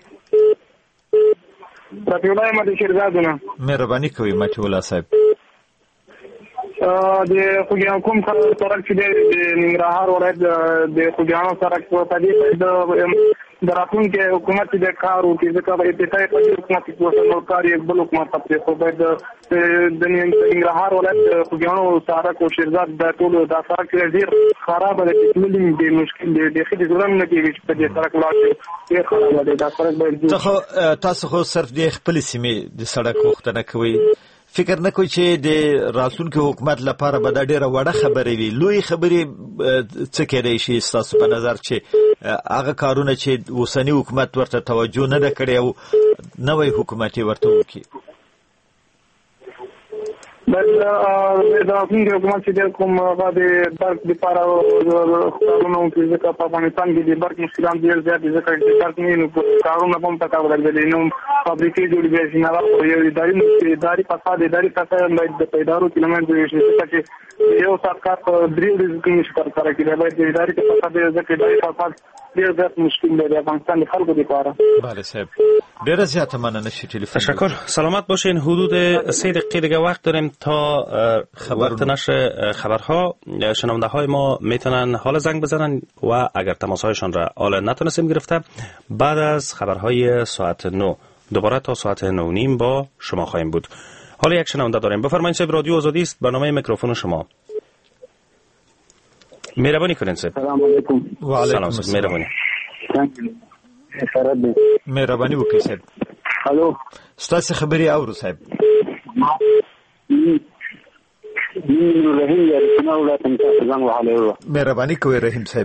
رفیع الله شیرزادونه. مهربانی کوي مټی الله صاحب. د خوګیان کوم سرک چې د ننګرهار ولایت د خوګیانو سرک په دې د راتلونکي حکومت د کار او چې ځکه په ابتدایي په حکومت کې وسلو کاری بل حکومت په خو باید د ننګرهار ولایت خوګیانو سرک او شیرزاد د ټول د سرک ډیر خراب دي چې د مشکل د خېد ګرام نه کېږي په دې سرک ولاړ ډیر خراب دي دا سرک باید تاسو خو صرف د خپل سیمې د سړک وختنه کوي فکر نه کوي چې د راتلونکي حکومت لپاره به دا ډیره وړه خبره وي لوی خبرې څه کېدای شي تاسو په نظر چې هغه کارونه چې اوسنی حکومت ورته توجه نه ده کړې او نوې حکومت ورته وکړي بل د راتلونکي حکومت چې کوم هغه د برق لپاره کارونه کوي ځکه په افغانستان کې د برق مشکلات ډېر زیات دي ځکه چې برق نه کارونه هم پکا ورغلي نو فابریکې جوړې شي نه یو اداري فساد باید د پیدارو کلمات جوړ شي چې یو سرکار په درې ورځې کې نشي کار کوي باید د اداري فساد ځکه اداري فساد ډېر زیات مشکل دی د افغانستان خلکو لپاره. بله صاحب ډېر زیات مننه شي تلفن. تشکر. سلامت باشین. حدود 3 دقیقه دیگه وقت داریم تا وقت نشر خبرها. شنونده های ما میتونن حال زنگ بزنن و اگر تماس هایشان را حالا نتونستیم گرفته بعد از خبرهای ساعت 9 دوباره تا ساعت 9:30 با شما خواهیم بود. حالا یک شنونده داریم. بفرمایید صاحب رادیو آزادی است برنامه میکروفون شما. مهربانی کنید صاحب. سلام علیکم. و علیکم السلام. مهربانی. مهربانی وکړئ صاحب. الو. ستاسو خبري اورو صاحب. رحیم یا رسنا ولایت څنګه وحاله. مهربانی کوئ رحیم صاحب.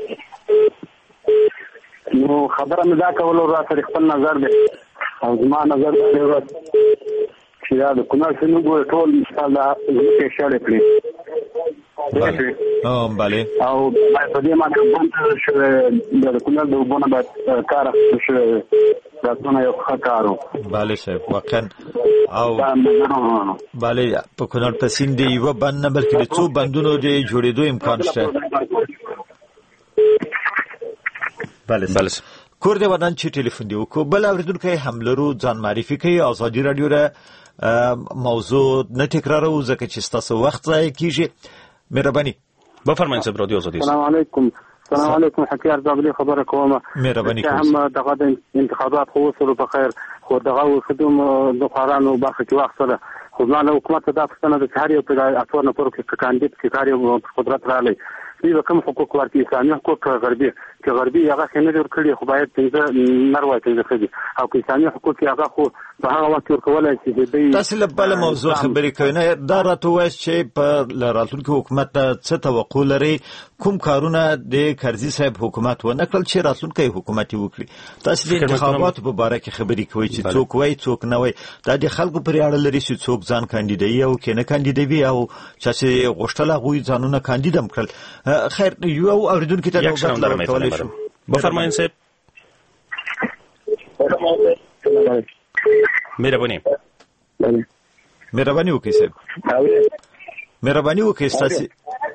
نو خبره مې دا کولو را سره خپل نظر دی او زما نظر دی چې دا د کونړ سیمه ټول مثال دا کې شاړې کړی. بله او په دې باندې د کونړ د وبونه بعد کار شو راځونه یو خطرو. بله صاحب واقعا او بله په کونړ په سیند یو بند نه بلکې د څو بندونو د جوړېدو امکان شته. بله کور دې ودان چې ټلیفون دی وکړو بل اوریدونکو هم لرو ځان معرفي کوي. ازادي رادیو را موضوع نه تکرارو ځکه چې تاسو وخت ضایع کیږي. مهرباني بفرمایئ صاحب رادیو آزادی. السلام علیکم. السلام علیکم حکیار زابلی خبره کومه. مهرباني کوئ. هم دغه انتخابات خو وسلو په خیر خو دغه خدوم د قرانو برخه کې وخت سره خو نه حکومت دا څنګه د هر یو په اټور نه پر کې کاندید کې کار یو قدرت را لې دوی کوم حقوق ورته اسلامي حقوق غربي چې غربي هغه څنګه جوړ کړی خو باید څنګه نروي څنګه کړی او اسلامي حقوق هغه خو په هغه وخت ورکولای شي د تاسو له بل موضوع خبرې کوي نه دا راته وایي چې په راتلونکي حکومت څه توقع لري کوم کارونه د کرزي صاحب حکومت و نکړل چې راتلونکي حکومت وکړي. تاسو د انتخاباتو په اړه کې خبرې کوي چې څوک وای څوک نه وای، دا د خلکو پر اړه لري چې څوک ځان کاندیدای او کنه کاندیدوي او چې غوښتل غوي ځانونه کاندیدم کړل. خیر یو اوریدونکو ته نوبت لرم شو. بفرمایئ صاحب. مهرباني وکړئ صاحب. مهرباني وکړئ. ستاسو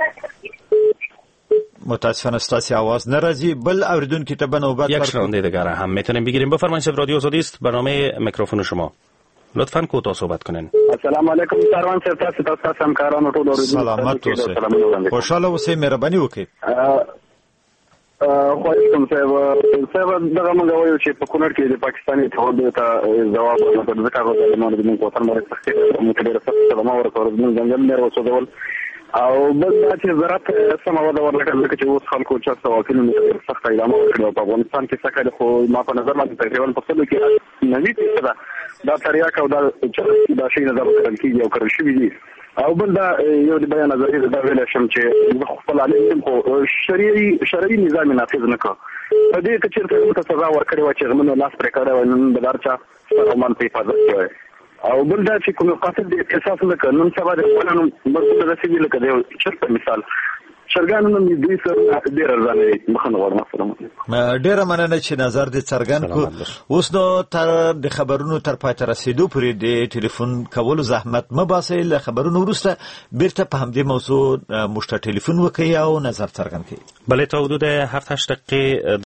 متاسفانه ستاسو आवाज ناراضی. بل اوریدونکو ته بنوبت یک شنونده دیگر هم میتونیم بگیریم. بفرمایید صاحب. رادیو آزادی است، برنامه میکروفون شما. لطفاً کوتاه صحبت کنین. السلام علیکم سروان صاحب، تاسو همکارانو ټول اوریدونکو سلامت اوسئ. خوشاله اوسئ. مهرباني وکړئ. خوښم صاحب دغه موږ وایو چې په کونړ کې د پاکستاني اتحاد ته جواب ورکړ. ځکه هغه د موږ په وطن باندې سخت متډیر سخت سلام ورکړ. موږ څنګه نه وسودول او بل دا چې زراعت سم وده ورکړل چې اوس خلکو چې سواکینو نه سخت اعلان وکړ. په افغانستان کې څنګه خو ما په نظر باندې تقریبا په څلو کې 90% دا تریاک او دا شي نه ورکړل کیږي او کړل شوی دي. او بل دا یو د بیان نظر دا ویل شم چې خپل عالم خو شرعي نظام نافذ نه کړ. په دې کې چې ته سزا ورکړې و چې موږ لاس پرې کړو نن بدارچا سامان په حفاظت کې او بل دا چې کوم قاصد د احساس نه کړ. نن سبا د قانون مرګ رسېږي لکه د چرته مثال شرګانو نن دوی سره ډېر ځانې مخنه ورما سره ډېر مننه چې نظر دې څرګند کو. اوس نو تر د خبرونو تر پاتې رسیدو پورې د ټلیفون کولو زحمت مباسي. له خبرونو وروسته بیرته په همدې موضوع مشته ټلیفون وکړئ او نظر څرګند کړئ. بله تا حدود 7-8 دقیقه